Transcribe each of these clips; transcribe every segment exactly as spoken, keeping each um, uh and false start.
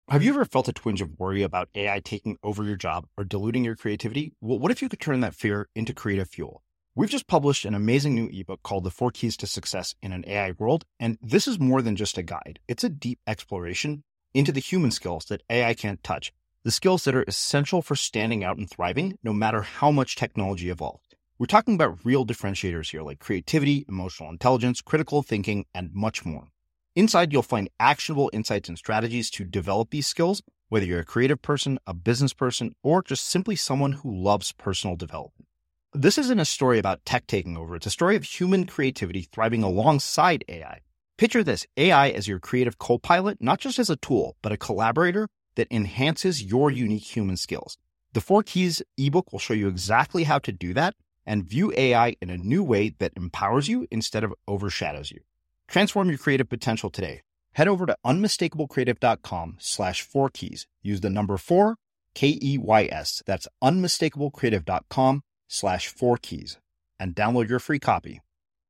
Have you ever felt a twinge of worry about A I taking over your job or diluting your creativity? Well, what if you could turn that fear into creative fuel? We've just published an amazing new ebook called The Four Keys to Success in an A I World, and this is more than just a guide. It's a deep exploration into the human skills that A I can't touch, the skills that are essential for standing out and thriving, no matter how much technology evolves. We're talking about real differentiators here, like creativity, emotional intelligence, critical thinking, and much more. Inside, you'll find actionable insights and strategies to develop these skills, whether you're a creative person, a business person, or just simply someone who loves personal development. This isn't a story about tech taking over. It's a story of human creativity thriving alongside A I. Picture this, A I as your creative co-pilot, not just as a tool, but a collaborator that enhances your unique human skills. The Four Keys ebook will show you exactly how to do that and view A I in a new way that empowers you instead of overshadows you. Transform your creative potential today. Head over to unmistakablecreative.com slash four keys. Use the number four, K E Y S. That's unmistakablecreative.com slash four keys and download your free copy.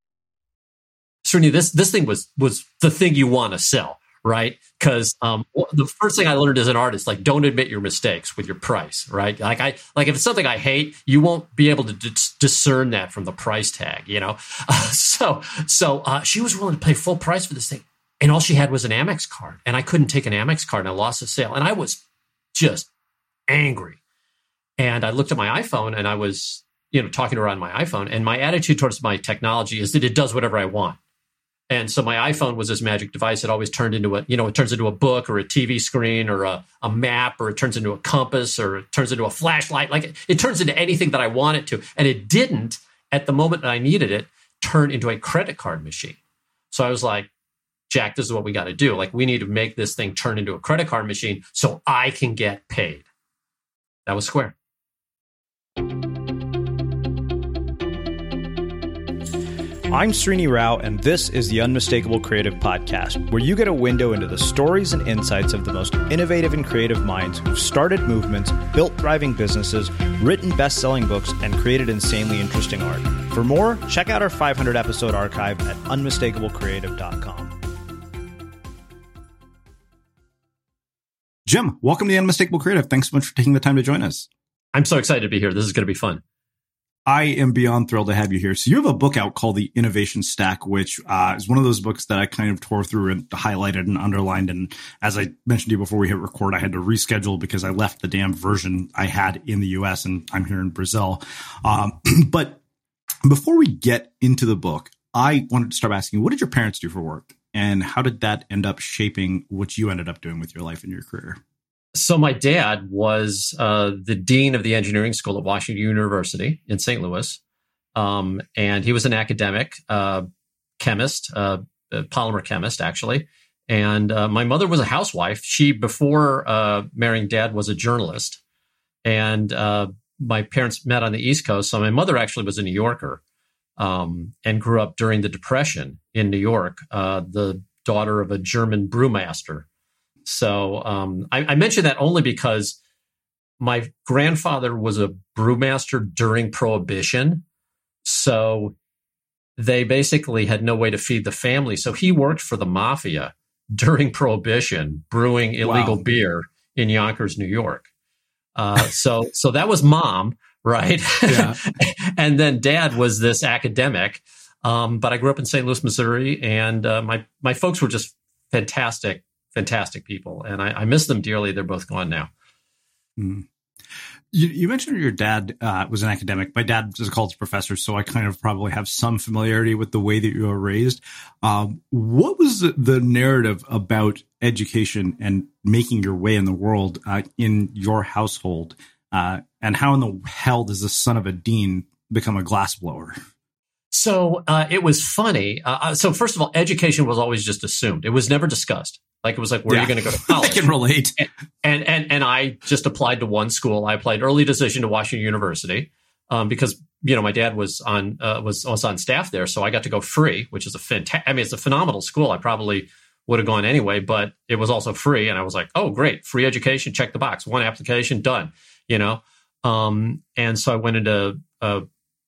Srini, this this thing was was the thing you want to sell, right? Because um, the first thing I learned as an artist, like, don't admit your mistakes with your price, right? Like I like if it's something I hate, you won't be able to d- discern that from the price tag, you know. Uh, so so uh, she was willing to pay full price for this thing, and all she had was an Amex card, and I couldn't take an Amex card, and I lost the sale, and I was just angry. And I looked at my iPhone, and I was, you know, talking to her on my iPhone, and my attitude towards my technology is that it does whatever I want. And so my iPhone was this magic device. It always turned into a, you know, it turns into a book or a T V screen or a, a map, or it turns into a compass, or it turns into a flashlight. Like it, it turns into anything that I want it to. And it didn't, at the moment that I needed it, turn into a credit card machine. So I was like, Jack, this is what we got to do. Like, we need to make this thing turn into a credit card machine so I can get paid. That was Square. I'm Srini Rao, and this is the Unmistakable Creative Podcast, where you get a window into the stories and insights of the most innovative and creative minds who've started movements, built thriving businesses, written best-selling books, and created insanely interesting art. For more, check out our five hundred episode archive at unmistakable creative dot com. Jim, welcome to the Unmistakable Creative. Thanks so much for taking the time to join us. I'm so excited to be here. This is going to be fun. I am beyond thrilled to have you here. So you have a book out called The Innovation Stack, which uh, is one of those books that I kind of tore through and highlighted and underlined. And as I mentioned to you before we hit record, I had to reschedule because I left the damn version I had in the U S and I'm here in Brazil. Um, but before we get into the book, I wanted to start asking, what did your parents do for work? And how did that end up shaping what you ended up doing with your life and your career? So my dad was uh, the dean of the engineering school at Washington University in Saint Louis. Um, and he was an academic uh, chemist, uh, a polymer chemist, actually. And uh, my mother was a housewife. She, before uh, marrying dad, was a journalist. And uh, my parents met on the East Coast. So my mother actually was a New Yorker um, and grew up during the Depression in New York, uh, the daughter of a German brewmaster. So um, I, I mention that only because my grandfather was a brewmaster during Prohibition. So they basically had no way to feed the family. So he worked for the mafia during Prohibition, brewing illegal wow. beer in Yonkers, New York. Uh, so so that was mom, right? Yeah. And then dad was this academic. Um, but I grew up in Saint Louis, Missouri, and uh, my my folks were just fantastic. Fantastic people, and I, I miss them dearly. They're both gone now. Mm. You, you mentioned your dad uh, was an academic. My dad was a college professor, so I kind of probably have some familiarity with the way that you were raised. Um, what was the, the narrative about education and making your way in the world uh, in your household? Uh, and how in the hell does the son of a dean become a glassblower? So uh, it was funny. Uh, so first of all, education was always just assumed. It was never discussed. Like, it was like, where yeah. are you going to go to college? I can relate. And, and and and I just applied to one school. I applied early decision to Washington University um, because, you know, my dad was on uh, was was on staff there, so I got to go free, which is a fantastic. I mean, it's a phenomenal school. I probably would have gone anyway, but it was also free, and I was like, oh, great, free education, check the box, one application, done. You know, um, and so I went into. Uh,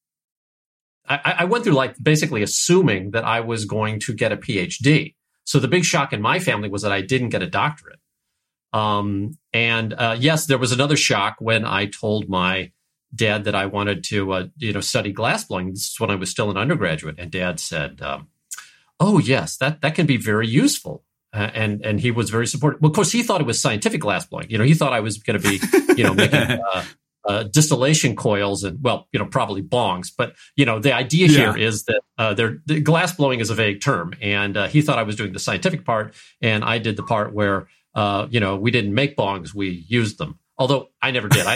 I, I went through like basically assuming that I was going to get a P H D. So the big shock in my family was that I didn't get a doctorate. Um, and uh, yes, there was another shock when I told my dad that I wanted to, uh, you know, study glassblowing. This is when I was still an undergraduate, and Dad said, um, "Oh yes, that that can be very useful." Uh, and and he was very supportive. Well, of course, he thought it was scientific glassblowing. You know, he thought I was going to be, you know, making uh, uh, distillation coils and, well, you know, probably bongs. But you know, the idea yeah. here is that uh, there, the glassblowing is a vague term, and uh, he thought I was doing the scientific part, and I did the part where, uh, you know, we didn't make bongs, we used them. Although I never did. I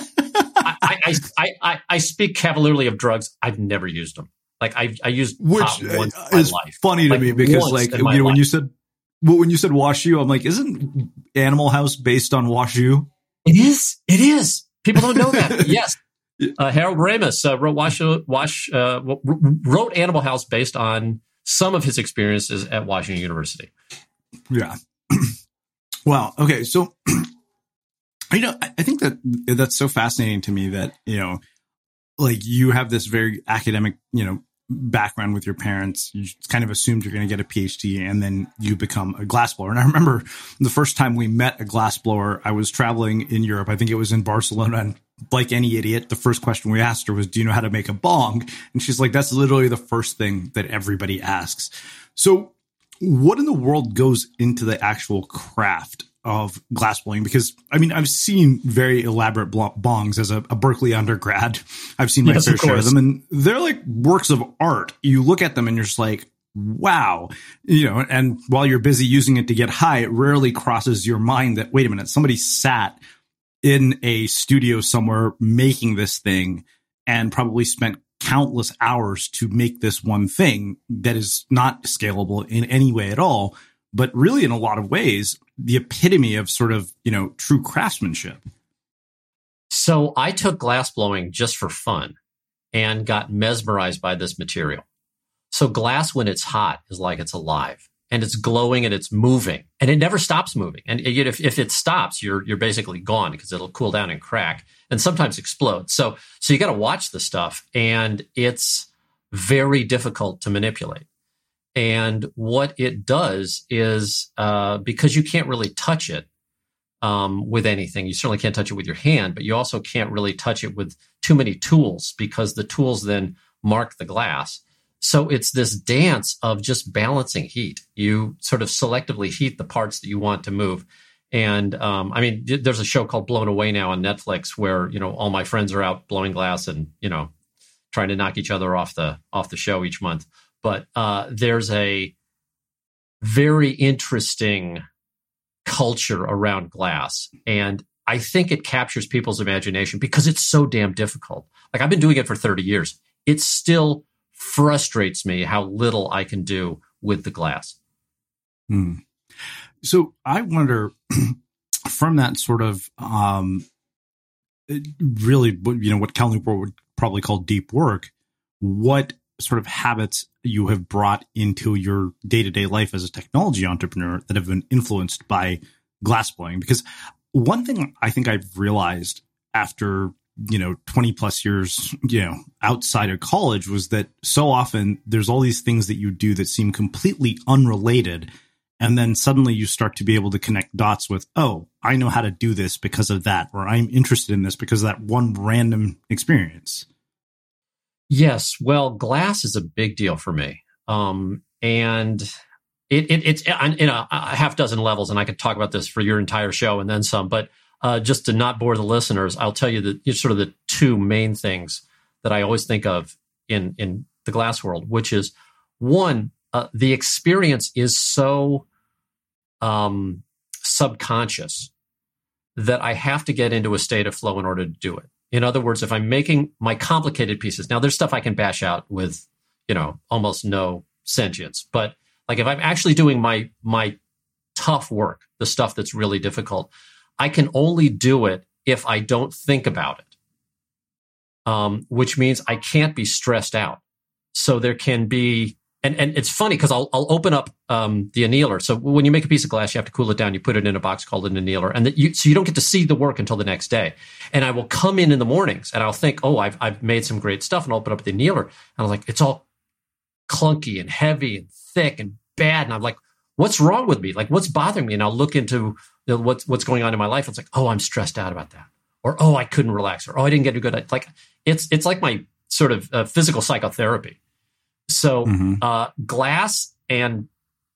I, I, I, I, I, I speak cavalierly of drugs. I've never used them. Like I I used which pot once in my is life. Funny to like me because like you know life. when you said. Well, when you said WashU, I'm like, isn't Animal House based on WashU? It is. It is. People don't know that. Yes. Uh, Harold Ramis uh, wrote Wash, Wash, uh, wrote Animal House based on some of his experiences at Washington University. Yeah. Wow. Okay. So, you know, I, I think that that's so fascinating to me that, you know, like you have this very academic, you know, background with your parents. You kind of assumed you're going to get a PhD and then you become a glassblower. And I remember the first time we met a glassblower, I was traveling in Europe. I think it was in Barcelona. And like any idiot, the first question we asked her was, do you know how to make a bong? And she's like, that's literally the first thing that everybody asks. So what in the world goes into the actual craft of glassblowing? Because I mean, I've seen very elaborate bongs as a, a Berkeley undergrad. I've seen my yes, fair share of them, and they're like works of art. You look at them and you're just like, wow, you know, and while you're busy using it to get high, it rarely crosses your mind that, wait a minute, somebody sat in a studio somewhere making this thing and probably spent countless hours to make this one thing that is not scalable in any way at all, but really in a lot of ways, the epitome of sort of, you know, true craftsmanship. So I took glassblowing just for fun and got mesmerized by this material. So glass, when it's hot, is like it's alive and it's glowing and it's moving and it never stops moving. And if, if it stops, you're, you're basically gone because it'll cool down and crack and sometimes explode. So, so you got to watch the stuff, and it's very difficult to manipulate. And what it does is, uh, because you can't really touch it um, with anything, you certainly can't touch it with your hand, but you also can't really touch it with too many tools because the tools then mark the glass. So it's this dance of just balancing heat. You sort of selectively heat the parts that you want to move. And um, I mean, there's a show called Blown Away now on Netflix where, you know, all my friends are out blowing glass and, you know, trying to knock each other off the off the show each month. But uh, there's a very interesting culture around glass. And I think it captures people's imagination because it's so damn difficult. Like I've been doing it for thirty years. It still frustrates me how little I can do with the glass. Hmm. So I wonder from that sort of um, really, you know, what Cal Newport would probably call deep work, what sort of habits you have brought into your day-to-day life as a technology entrepreneur that have been influenced by glassblowing? Because one thing I think I've realized after, you know, twenty plus years, you know, outside of college was that so often there's all these things that you do that seem completely unrelated. And then suddenly you start to be able to connect dots with, oh, I know how to do this because of that, or I'm interested in this because of that one random experience. Yes. Well, glass is a big deal for me. Um, and it, it, it's in a, a half dozen levels, and I could talk about this for your entire show and then some. But uh, just to not bore the listeners, I'll tell you the sort of the two main things that I always think of in, in the glass world, which is one, uh, the experience is so um, subconscious that I have to get into a state of flow in order to do it. In other words, if I'm making my complicated pieces, now there's stuff I can bash out with, you know, almost no sentience. But like if I'm actually doing my my tough work, the stuff that's really difficult, I can only do it if I don't think about it, um, which means I can't be stressed out. So there can be, and, and it's funny because I'll I'll open up um, the annealer. So when you make a piece of glass, you have to cool it down. You put it in a box called an annealer, and that you, so you don't get to see the work until the next day. And I will come in in the mornings, and I'll think, oh, I've I've made some great stuff, and I'll open up the annealer, and I'm like, it's all clunky and heavy and thick and bad, and I'm like, what's wrong with me? Like, what's bothering me? And I'll look into you know, what's what's going on in my life. It's like, oh, I'm stressed out about that, or oh, I couldn't relax, or oh, I didn't get a good. Like, it's it's like my sort of uh, physical psychotherapy. So, mm-hmm. uh, glass and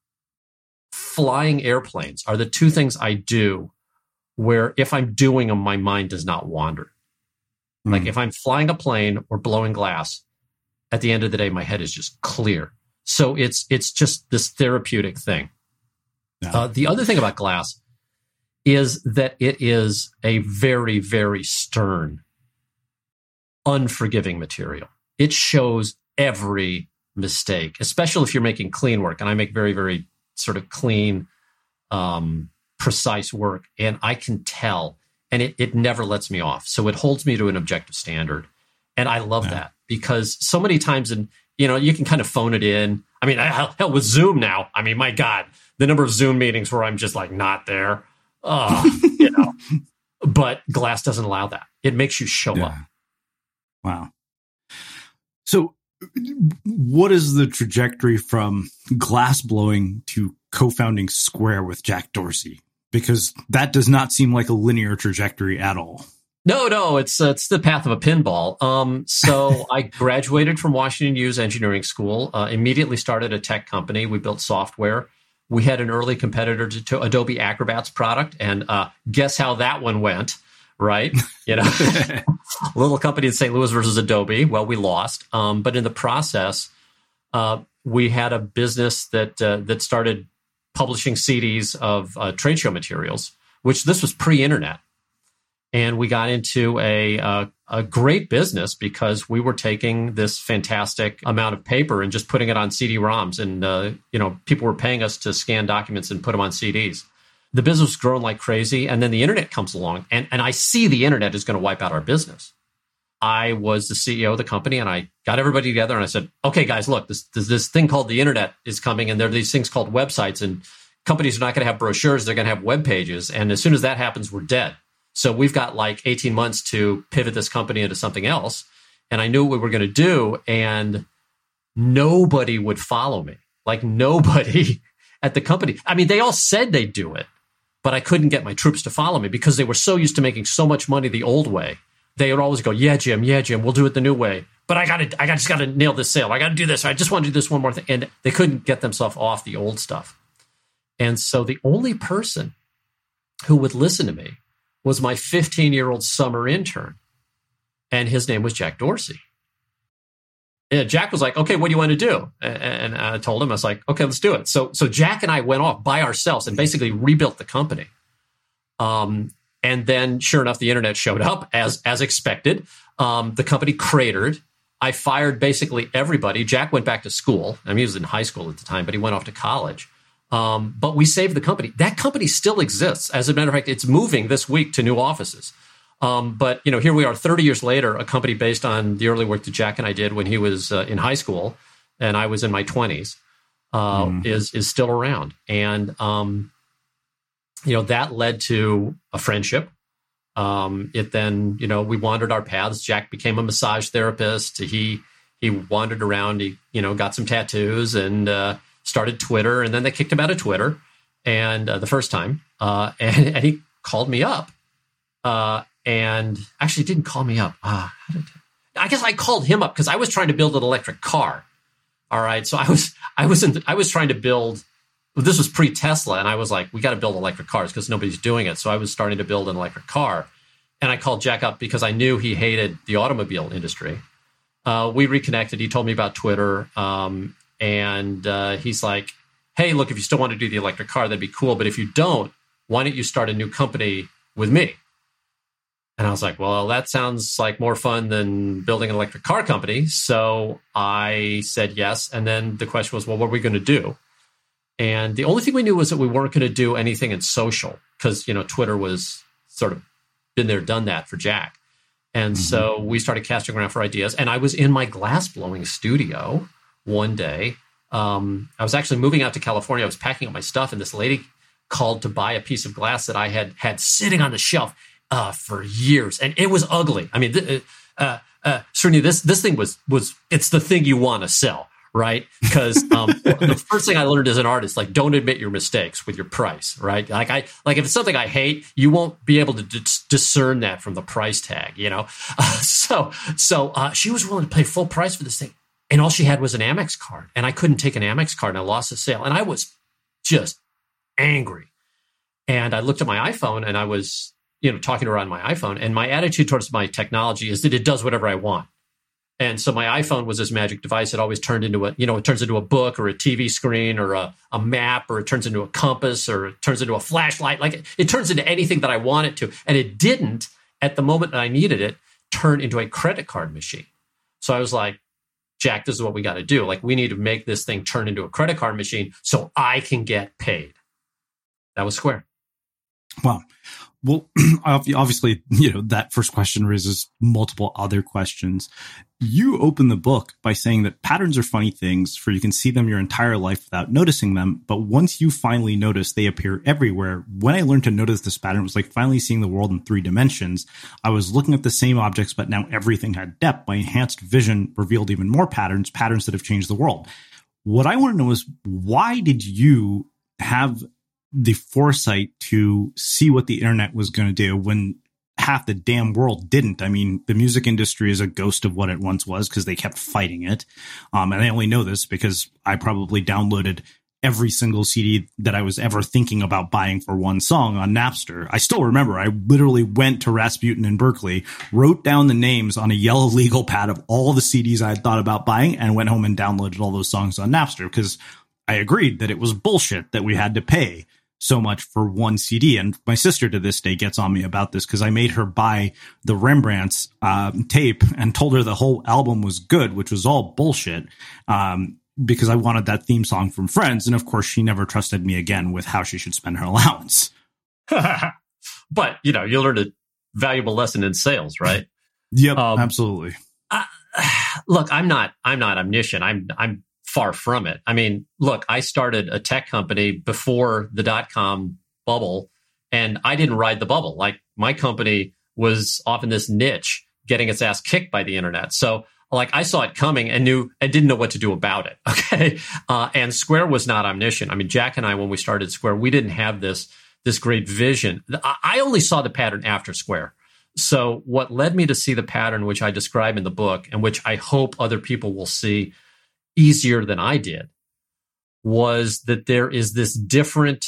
flying airplanes are the two things I do where if I'm doing them, my mind does not wander. Mm. Like if I'm flying a plane or blowing glass, at the end of the day, my head is just clear. So it's it's just this therapeutic thing. Yeah. Uh, the other thing about glass is that it is a very, very stern, unforgiving material. It shows every mistake, especially if you're making clean work. And I make very, very sort of clean, um, precise work. And I can tell, and it, it never lets me off. So it holds me to an objective standard. And I love yeah. that because so many times, in, you know, you can kind of phone it in. I mean, hell, hell with Zoom now. I mean, my God, the number of Zoom meetings where I'm just like not there, uh, you know, but glass doesn't allow that. It makes you show yeah. up. Wow. So what is the trajectory from glass blowing to co-founding Square with Jack Dorsey? Because that does not seem like a linear trajectory at all. No, no, it's uh, it's the path of a pinball. Um, so I graduated from Washington U's engineering school, uh, immediately started a tech company. We built software. We had an early competitor to, to Adobe Acrobat's product, and uh, guess how that one went, right? You know, little company in Saint Louis versus Adobe. Well, we lost, um, but in the process, uh, we had a business that uh, that started publishing C Ds of uh, trade show materials, which this was pre-internet. And we got into a uh, a great business because we were taking this fantastic amount of paper and just putting it on C D ROMs. And, uh, you know, people were paying us to scan documents and put them on C Ds. The business was growing like crazy. And then the internet comes along. And, and I see the internet is going to wipe out our business. I was the C E O of the company and I got everybody together and I said, okay, guys, look, this, this, this thing called the internet is coming. And there are these things called websites. And companies are not going to have brochures. They're going to have web pages. And as soon as that happens, we're dead. So we've got like eighteen months to pivot this company into something else. And I knew what we were going to do. And nobody would follow me. Like nobody at the company. I mean, they all said they'd do it, but I couldn't get my troops to follow me because they were so used to making so much money the old way. They would always go, yeah, Jim, yeah, Jim, we'll do it the new way. But I got to, I just got to nail this sale. I got to do this. I just want to do this one more thing. And they couldn't get themselves off the old stuff. And so the only person who would listen to me was my fifteen-year-old summer intern, and his name was Jack Dorsey. And Jack was like, okay, what do you want to do? And I told him, I was like, okay, let's do it. So so Jack and I went off by ourselves and basically rebuilt the company. Um, and then, sure enough, the internet showed up as, as expected. Um, the company cratered. I fired basically everybody. Jack went back to school. I mean, he was in high school at the time, but he went off to college. Um, but we saved the company. That company still exists. As a matter of fact, it's moving this week to new offices. Um, but, you know, here we are thirty years later, a company based on the early work that Jack and I did when he was uh, in high school and I was in my twenties, uh, mm. is is still around. And, um, you know, that led to a friendship. Um, it then, you know, we wandered our paths. Jack became a massage therapist. He he wandered around. He, you know, got some tattoos and uh started Twitter, and then they kicked him out of Twitter, and uh, the first time, uh, and, and he called me up, uh, and actually didn't call me up. Uh, how did I guess I called him up because I was trying to build an electric car. All right, so I was I was in, I was trying to build. This was pre-Tesla, and I was like, we got to build electric cars because nobody's doing it. So I was starting to build an electric car, and I called Jack up because I knew he hated the automobile industry. Uh, we reconnected. He told me about Twitter. Um, And uh, he's like, hey, look, if you still want to do the electric car, that'd be cool. But if you don't, why don't you start a new company with me? And I was like, well, that sounds like more fun than building an electric car company. So I said yes. And then the question was, well, what are we going to do? And the only thing we knew was that we weren't going to do anything in social because, you know, Twitter was sort of been there, done that for Jack. And mm-hmm. so we started casting around for ideas. And I was in my glass blowing studio one day. Um, I was actually moving out to California. I was packing up my stuff, and this lady called to buy a piece of glass that I had had sitting on the shelf uh, for years, and it was ugly. I mean, th- uh, uh, Srini, this this thing was was it's the thing you want to sell, right? Because um, the first thing I learned as an artist, like, don't admit your mistakes with your price, right? Like I, like if it's something I hate, you won't be able to d- discern that from the price tag, you know? Uh, so, so uh, she was willing to pay full price for this thing. And all she had was an Amex card. And I couldn't take an Amex card, and I lost the sale. And I was just angry. And I looked at my iPhone, and I was, you know, talking to her on my iPhone. And my attitude towards my technology is that it does whatever I want. And so my iPhone was this magic device. It always turned into a, you know, it turns into a book or a T V screen or a, a map, or it turns into a compass, or it turns into a flashlight. Like it, it turns into anything that I want it to. And it didn't, at the moment that I needed it, turn into a credit card machine. So I was like, Jack, this is what we got to do. Like, we need to make this thing turn into a credit card machine so I can get paid. That was Square. Wow. Well, obviously, you know, that first question raises multiple other questions. You open the book by saying that patterns are funny things, for you can see them your entire life without noticing them. But once you finally notice, they appear everywhere. When I learned to notice this pattern, it was like finally seeing the world in three dimensions. I was looking at the same objects, but now everything had depth. My enhanced vision revealed even more patterns, patterns that have changed the world. What I want to know is, why did you have the foresight to see what the internet was going to do when half the damn world didn't? I mean, the music industry is a ghost of what it once was because they kept fighting it. Um, and I only know this because I probably downloaded every single C D that I was ever thinking about buying for one song on Napster. I still remember I literally went to Rasputin in Berkeley, wrote down the names on a yellow legal pad of all the C Ds I had thought about buying, and went home and downloaded all those songs on Napster because I agreed that it was bullshit that we had to pay so much for one C D. And my sister to this day gets on me about this because I made her buy the Rembrandt's um, tape and told her the whole album was good, which was all bullshit, um, because I wanted that theme song from Friends. And of course, she never trusted me again with how she should spend her allowance. But, you know, you learned a valuable lesson in sales, right? Yep, um, absolutely. I, look, I'm not, I'm not omniscient. I'm, I'm, far from it. I mean, look, I started a tech company before the dot-com bubble, and I didn't ride the bubble. Like, my company was off in this niche, getting its ass kicked by the internet. So, like, I saw it coming and knew and didn't know what to do about it. Okay, uh, and Square was not omniscient. I mean, Jack and I, when we started Square, we didn't have this this great vision. I only saw the pattern after Square. So, what led me to see the pattern, which I describe in the book, and which I hope other people will see easier than I did, was that there is this different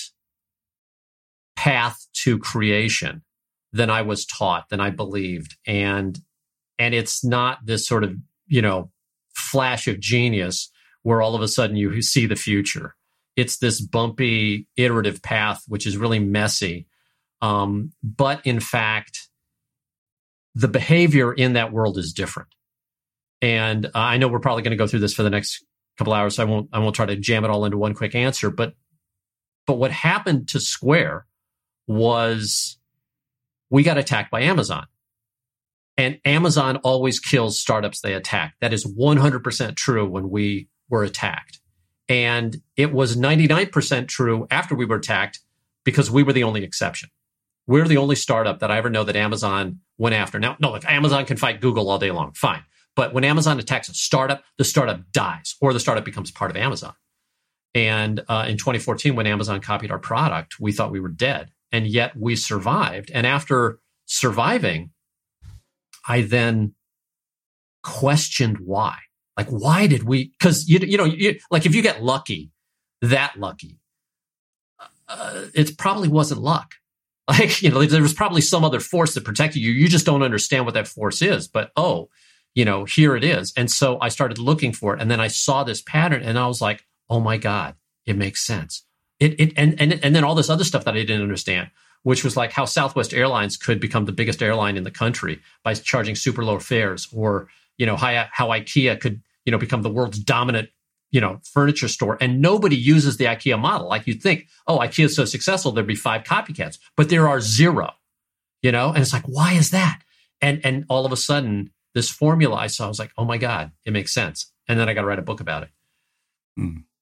path to creation than I was taught, than I believed. And, and it's not this sort of, you know, flash of genius where all of a sudden you see the future. It's this bumpy, iterative path, which is really messy. Um, but in fact, the behavior in that world is different. And uh, I know we're probably going to go through this for the next couple hours, so I won't I won't try to jam it all into one quick answer. But but what happened to Square was we got attacked by Amazon. And Amazon always kills startups they attack. That is one hundred percent true when we were attacked. And it was ninety-nine percent true after we were attacked because we were the only exception. We're the only startup that I ever know that Amazon went after. Now, no, look, Amazon can fight Google all day long. Fine. But when Amazon attacks a startup, the startup dies, or the startup becomes part of Amazon. And uh, in twenty fourteen, when Amazon copied our product, we thought we were dead. And yet we survived. And after surviving, I then questioned why. Like, why did we? Because, you, you know, you, like if you get lucky, that lucky, uh, it probably wasn't luck. Like, you know, there was probably some other force that protected you. You just don't understand what that force is. But, oh, you know, here it is. And so I started looking for it. And then I saw this pattern and I was like, oh my God, it makes sense. It, it, and, and, and then all this other stuff that I didn't understand, which was like how Southwest Airlines could become the biggest airline in the country by charging super low fares, or, you know, how, how IKEA could, you know, become the world's dominant, you know, furniture store. And nobody uses the IKEA model. Like, you'd think, oh, IKEA is so successful, there'd be five copycats, but there are zero, you know, and it's like, why is that? And, and all of a sudden, this formula I saw, I was like, oh my God, it makes sense. And then I got to write a book about it. Mm.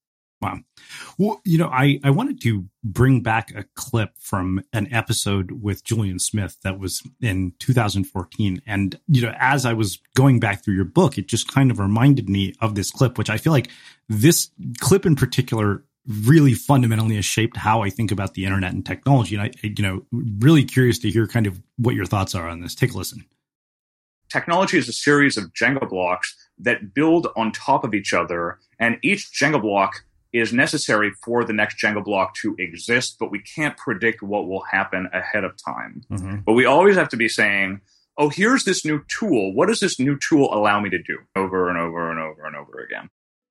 Wow. Well, you know, I, I wanted to bring back a clip from an episode with Julian Smith that was in two thousand fourteen. And, you know, as I was going back through your book, it just kind of reminded me of this clip, which I feel like this clip in particular really fundamentally has shaped how I think about the internet and technology. And I, you know, really curious to hear kind of what your thoughts are on this. Take a listen. Technology is a series of Jenga blocks that build on top of each other, and each Jenga block is necessary for the next Jenga block to exist, but we can't predict what will happen ahead of time. Mm-hmm. But we always have to be saying, oh, here's this new tool. What does this new tool allow me to do? Over and over and over and over again.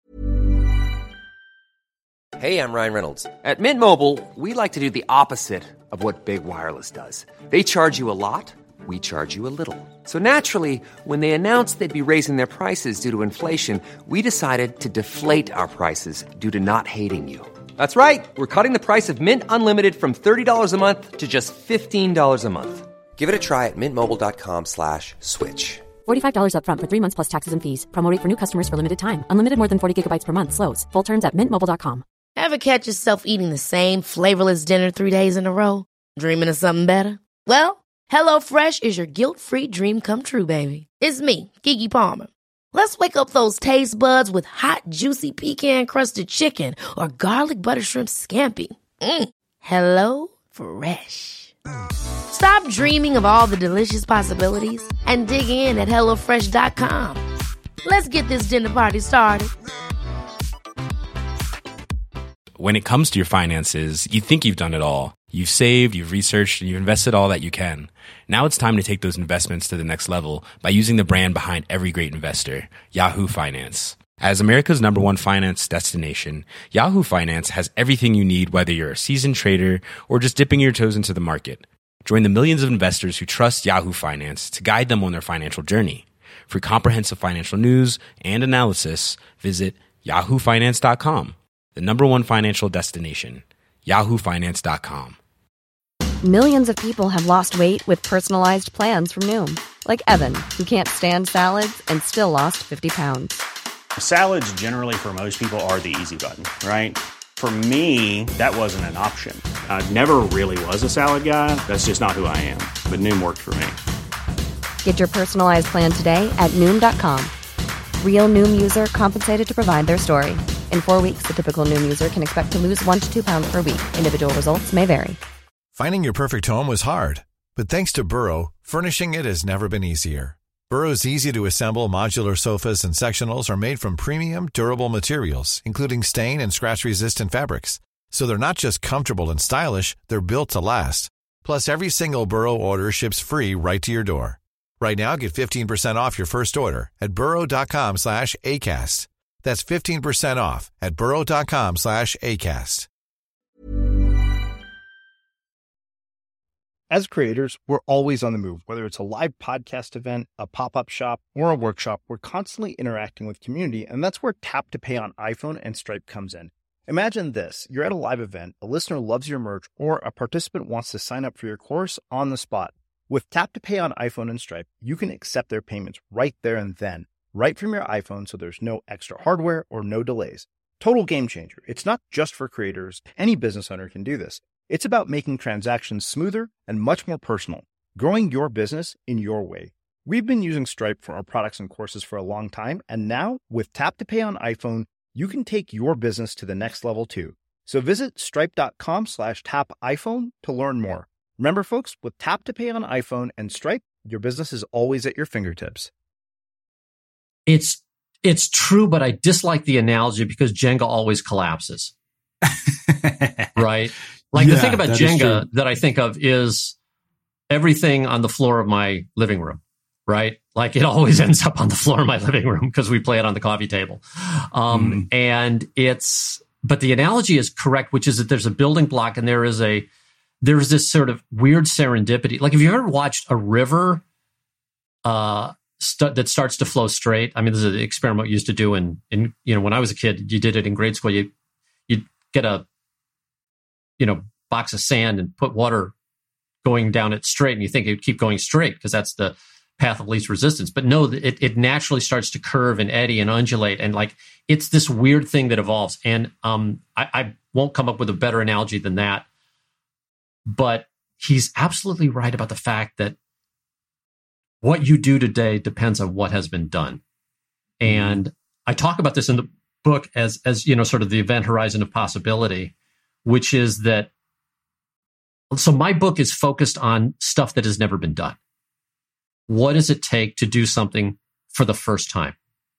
Hey, I'm Ryan Reynolds. At Mint Mobile, we like to do the opposite of what Big Wireless does. They charge you a lot. We charge you a little. So naturally, when they announced they'd be raising their prices due to inflation, we decided to deflate our prices due to not hating you. That's right. We're cutting the price of Mint Unlimited from thirty dollars a month to just fifteen dollars a month. Give it a try at mintmobile.com slash switch. forty-five dollars up front for three months plus taxes and fees. Promo rate for new customers for limited time. Unlimited more than forty gigabytes per month. Slows full terms at mint mobile dot com. Ever catch yourself eating the same flavorless dinner three days in a row? Dreaming of something better? Well, HelloFresh is your guilt-free dream come true, baby. It's me, Keke Palmer. Let's wake up those taste buds with hot, juicy pecan-crusted chicken or garlic butter shrimp scampi. Mm. Hello Fresh. Stop dreaming of all the delicious possibilities and dig in at hello fresh dot com. Let's get this dinner party started. When it comes to your finances, you think you've done it all. You've saved, you've researched, and you've invested all that you can. Now it's time to take those investments to the next level by using the brand behind every great investor, Yahoo Finance. As America's number one finance destination, Yahoo Finance has everything you need, whether you're a seasoned trader or just dipping your toes into the market. Join the millions of investors who trust Yahoo Finance to guide them on their financial journey. For comprehensive financial news and analysis, visit yahoo finance dot com, the number one financial destination, yahoo finance dot com. Millions of people have lost weight with personalized plans from Noom. Like Evan, who can't stand salads and still lost fifty pounds. Salads generally for most people are the easy button, right? For me, that wasn't an option. I never really was a salad guy. That's just not who I am. But Noom worked for me. Get your personalized plan today at Noom dot com. Real Noom user compensated to provide their story. In four weeks, the typical Noom user can expect to lose one to two pounds per week. Individual results may vary. Finding your perfect home was hard, but thanks to Burrow, furnishing it has never been easier. Burrow's easy-to-assemble modular sofas and sectionals are made from premium, durable materials, including stain and scratch-resistant fabrics. So they're not just comfortable and stylish, they're built to last. Plus, every single Burrow order ships free right to your door. Right now, get fifteen percent off your first order at burrow dot com slash ACAST. That's fifteen percent off at burrow dot com slash ACAST. As creators, we're always on the move. Whether it's a live podcast event, a pop-up shop, or a workshop, we're constantly interacting with community, and that's where Tap to Pay on iPhone and Stripe comes in. Imagine this. You're at a live event, a listener loves your merch, or a participant wants to sign up for your course on the spot. With Tap to Pay on iPhone and Stripe, you can accept their payments right there and then, right from your iPhone, so there's no extra hardware or no delays. Total game changer. It's not just for creators. Any business owner can do this. It's about making transactions smoother and much more personal, growing your business in your way. We've been using Stripe for our products and courses for a long time, and now with Tap to Pay on iPhone, you can take your business to the next level too. So visit stripe dot com slash tap iPhone to learn more. Remember, folks, with Tap to Pay on iPhone and Stripe, your business is always at your fingertips. It's it's true, but I dislike the analogy because Jenga always collapses. Right? Like yeah, the thing about Jenga that I think of is everything on the floor of my living room, right? Like it always ends up on the floor of my living room because we play it on the coffee table. Um, mm. And it's, but the analogy is correct, which is that there's a building block and there is a, there's this sort of weird serendipity. Like have you ever watched a river uh, st- that starts to flow straight? I mean, this is an experiment we used to do in, in, you know, when I was a kid, you did it in grade school. You, you'd get a, you know, box of sand and put water going down it straight. And you think it would keep going straight because that's the path of least resistance. But no, it, it naturally starts to curve and eddy and undulate. And like, it's this weird thing that evolves. And um, I, I won't come up with a better analogy than that. But he's absolutely right about the fact that what you do today depends on what has been done. And I talk about this in the book as, as you know, sort of the event horizon of possibility, which is that, so my book is focused on stuff that has never been done. What does it take to do something for the first time?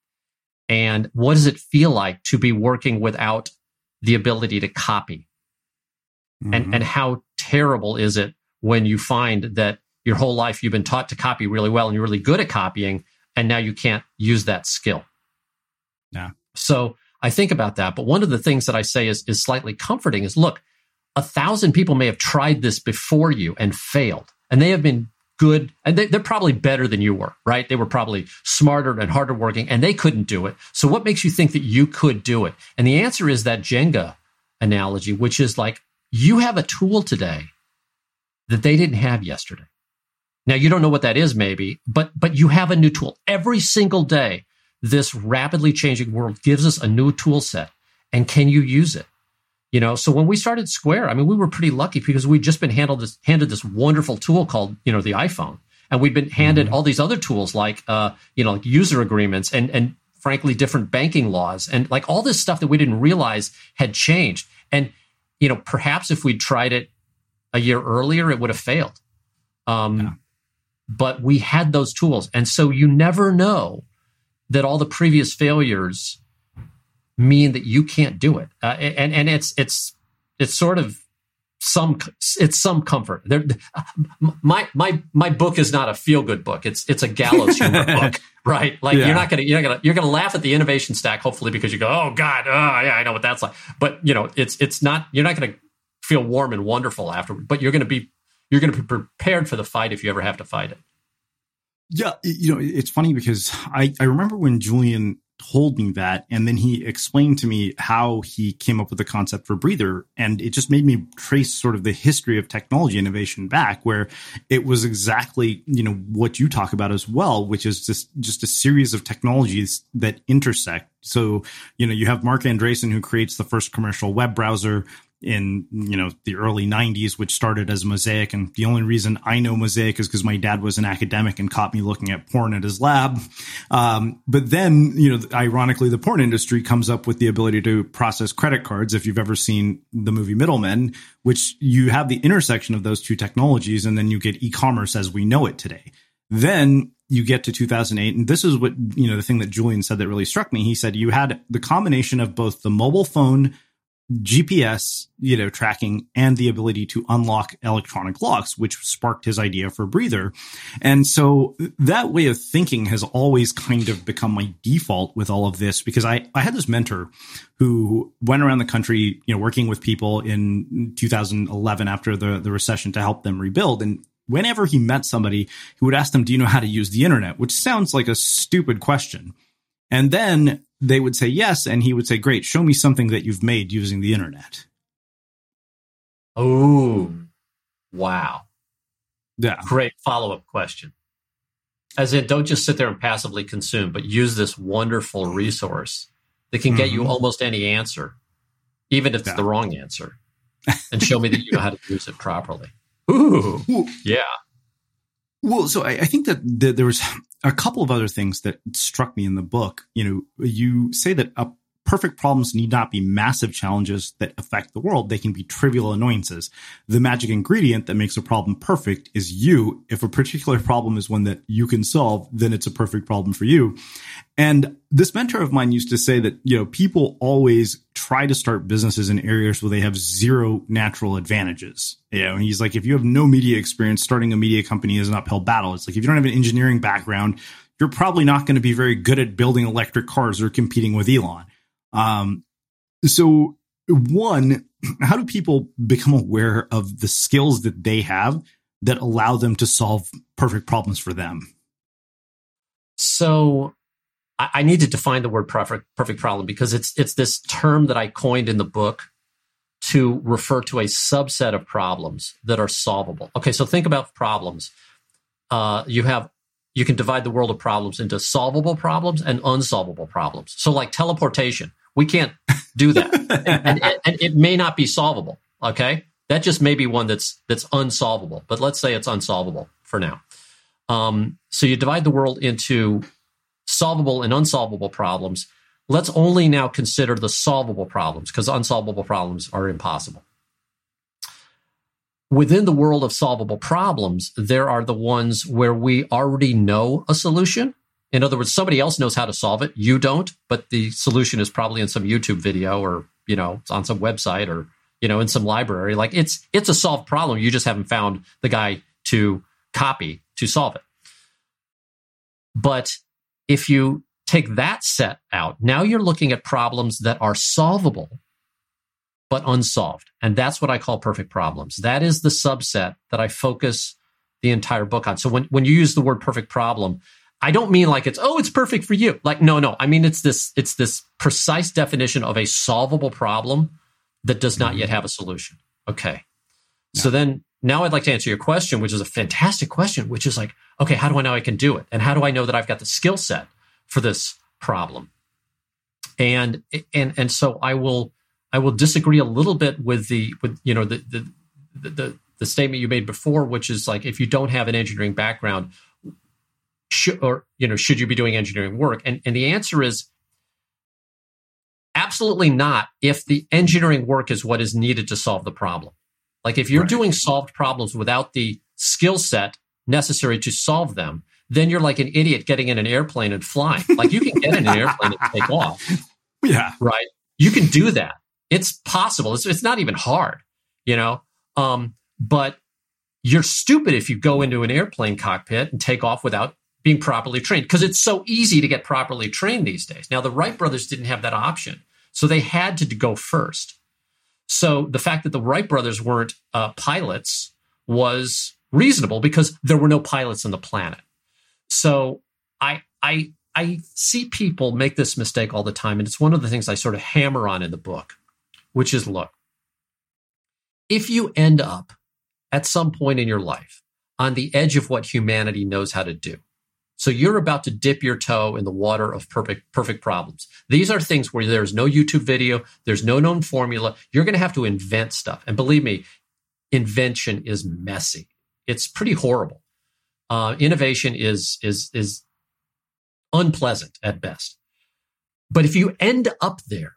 And what does it feel like to be working without the ability to copy? Mm-hmm. And, and how terrible is it when you find that your whole life you've been taught to copy really well and you're really good at copying, and now you can't use that skill? Yeah. So I think about that. But one of the things that I say is, is slightly comforting is, look, a thousand people may have tried this before you and failed, and they have been good, and they, they're probably better than you were, right? They were probably smarter and harder working, and they couldn't do it. So what makes you think that you could do it? And the answer is that Jenga analogy, which is like, you have a tool today that they didn't have yesterday. Now, you don't know what that is, maybe, but but you have a new tool. Every single day, this rapidly changing world gives us a new tool set. And can you use it? You know, so when we started Square, I mean, we were pretty lucky because we'd just been handled this, handed this wonderful tool called, you know, the iPhone. And we'd been handed mm-hmm. all these other tools like, uh, you know, like user agreements and, and frankly, different banking laws and like all this stuff that we didn't realize had changed. And, you know, perhaps if we'd tried it a year earlier, it would have failed. Um, yeah. But we had those tools. And so you never know that all the previous failures mean that you can't do it. Uh, and, and it's, it's, it's sort of some, it's some comfort. There, my, my, my book is not a feel-good book. It's, it's a gallows humor book, right? Like yeah. you're not going to, you're not going to, you're going to laugh at the innovation stack, hopefully, because you go, oh God, oh yeah, I know what that's like. But you know, it's, it's not, you're not going to feel warm and wonderful afterward, but you're going to be, you're going to be prepared for the fight if you ever have to fight it. Yeah. You know, it's funny because I, I remember when Julian told me that, and then he explained to me how he came up with the concept for Breather, and it just made me trace sort of the history of technology innovation back, where it was exactly, you know, what you talk about as well, which is just just a series of technologies that intersect. So, you know, you have Marc Andreessen, who creates the first commercial web browser in, you know, the early nineties, which started as Mosaic. And the only reason I know Mosaic is because my dad was an academic and caught me looking at porn at his lab. Um, but then, you know, ironically, the porn industry comes up with the ability to process credit cards. If you've ever seen the movie Middlemen, which you have the intersection of those two technologies, and then you get e-commerce as we know it today. Then you get to two thousand eight. And this is what, you know, the thing that Julian said that really struck me. He said you had the combination of both the mobile phone, G P S, you know, tracking, and the ability to unlock electronic locks, which sparked his idea for Breather. And so that way of thinking has always kind of become my default with all of this, because I, I had this mentor who went around the country, you know, working with people in two thousand eleven after the, the recession to help them rebuild. And whenever he met somebody, he would ask them, do you know how to use the internet? Which sounds like a stupid question. And then they would say yes, and he would say, great, show me something that you've made using the internet. Oh, wow. Yeah. Great follow-up question. As in, don't just sit there and passively consume, but use this wonderful resource that can get mm-hmm. you almost any answer, even if it's yeah. the wrong answer, and show me that you know how to use it properly. Ooh, well, yeah. Well, so I, I think that the, there was a couple of other things that struck me in the book. You know, you say that uh, perfect problems need not be massive challenges that affect the world. They can be trivial annoyances. The magic ingredient that makes a problem perfect is you. If a particular problem is one that you can solve, then it's a perfect problem for you. And this mentor of mine used to say that, you know, people always try to start businesses in areas where they have zero natural advantages. You know, and he's like, if you have no media experience, starting a media company is an uphill battle. It's like, if you don't have an engineering background, you're probably not going to be very good at building electric cars or competing with Elon. Um, so one, how do people become aware of the skills that they have that allow them to solve perfect problems for them? So I need to define the word perfect, perfect problem, because it's it's this term that I coined in the book to refer to a subset of problems that are solvable. Okay, so think about problems. Uh, you have you can divide the world of problems into solvable problems and unsolvable problems. So like teleportation, we can't do that. and, and, and it may not be solvable, okay? That just may be one that's that's unsolvable, but let's say it's unsolvable for now. Um, so you divide the world into solvable and unsolvable problems. Let's only now consider the solvable problems, because unsolvable problems are impossible. Within the world of solvable problems, there are the ones where we already know a solution. In other words, somebody else knows how to solve it. You don't, but the solution is probably in some YouTube video or, you know, it's on some website or, you know, in some library. Like it's it's a solved problem. You just haven't found the guy to copy to solve it. But if you take that set out, now you're looking at problems that are solvable but unsolved. And that's what I call perfect problems. That is the subset that I focus the entire book on. So when, when you use the word perfect problem, I don't mean like it's, oh, it's perfect for you. Like, no, no. I mean, it's this, it's this precise definition of a solvable problem that does not yet have a solution. Okay. Yeah. So then now I'd like to answer your question, which is a fantastic question, which is like, okay, how do I know I can do it? And how do I know that I've got the skill set for this problem? And, and, and so I will, I will disagree a little bit with the, with, you know, the, the, the, the, the statement you made before, which is like, if you don't have an engineering background, should, or, you know, should you be doing engineering work? And, and the answer is absolutely not, if the engineering work is what is needed to solve the problem. Like if you're right. doing solved problems without the skill set necessary to solve them, then you're like an idiot getting in an airplane and flying. Like you can get in an airplane and take off. Yeah. Right. You can do that. It's possible. It's, it's not even hard, you know, um, but you're stupid if you go into an airplane cockpit and take off without being properly trained, because it's so easy to get properly trained these days. Now, the Wright brothers didn't have that option, so they had to go first. So the fact that the Wright brothers weren't uh, pilots was reasonable because there were no pilots on the planet. So I, I, I see people make this mistake all the time, and it's one of the things I sort of hammer on in the book, which is, look, if you end up at some point in your life on the edge of what humanity knows how to do, so you're about to dip your toe in the water of perfect, perfect problems. These are things where there's no YouTube video, there's no known formula. You're going to have to invent stuff. And believe me, invention is messy. It's pretty horrible. Uh, innovation is, is, is unpleasant at best. But if you end up there,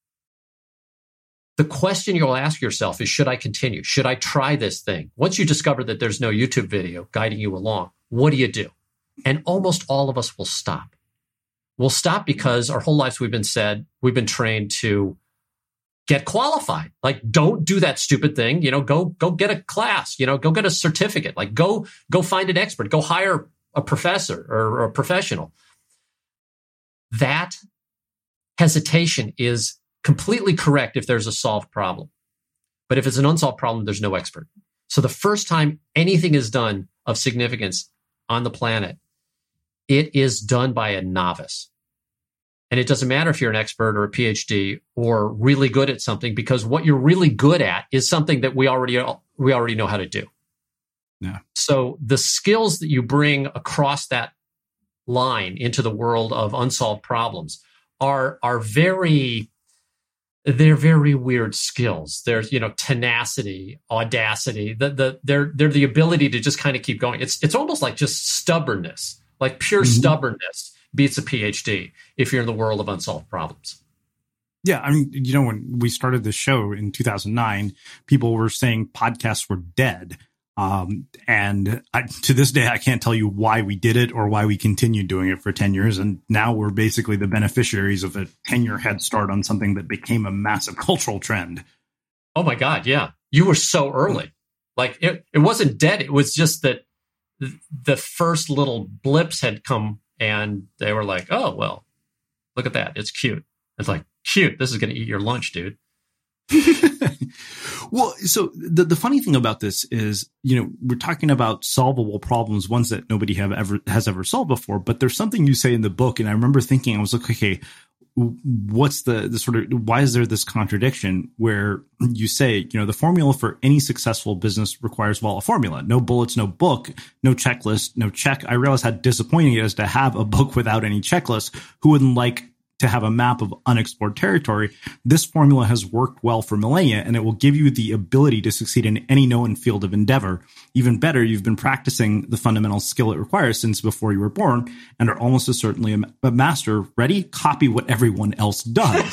the question you'll ask yourself is, should I continue? Should I try this thing? Once you discover that there's no YouTube video guiding you along, what do you do? And almost all of us will stop. We'll stop because our whole lives we've been said, we've been trained to get qualified. Like, don't do that stupid thing. You know, go, go get a class, you know, go get a certificate, like go, go find an expert, go hire a professor or, or a professional. That hesitation is completely correct if there's a solved problem. But if it's an unsolved problem, there's no expert. So the first time anything is done of significance on the planet, it is done by a novice. And it doesn't matter if you're an expert or a PhD or really good at something, because what you're really good at is something that we already we already know how to do. Yeah. So the skills that you bring across that line into the world of unsolved problems are are very they're very weird skills. There's, you know, tenacity, audacity. The the they're they're the ability to just kind of keep going. It's it's almost like just stubbornness. Like pure mm-hmm. stubbornness beats a PhD if you're in the world of unsolved problems. Yeah, I mean, you know, when we started the show in two thousand nine, people were saying podcasts were dead. Um, and I, to this day, I can't tell you why we did it or why we continued doing it for ten years. And now we're basically the beneficiaries of a ten-year head start on something that became a massive cultural trend. Oh, my God. Yeah. You were so early. Like it, it wasn't dead. It was just that the first little blips had come and they were like, oh, well, look at that. It's cute. It's like, cute. This is going to eat your lunch, dude. Well, so the, the funny thing about this is, you know, we're talking about solvable problems, ones that nobody have ever has ever solved before. But there's something you say in the book. And I remember thinking, I was like, okay, what's the, the sort of, why is there this contradiction where you say, you know, the formula for any successful business requires, well, a formula, no bullets, no book, no checklist, no check. I realize how disappointing it is to have a book without any checklist. Who wouldn't like to have a map of unexplored territory? This formula has worked well for millennia, and it will give you the ability to succeed in any known field of endeavor. Even better, you've been practicing the fundamental skill it requires since before you were born and are almost as certainly a, a master. Ready? Copy what everyone else does.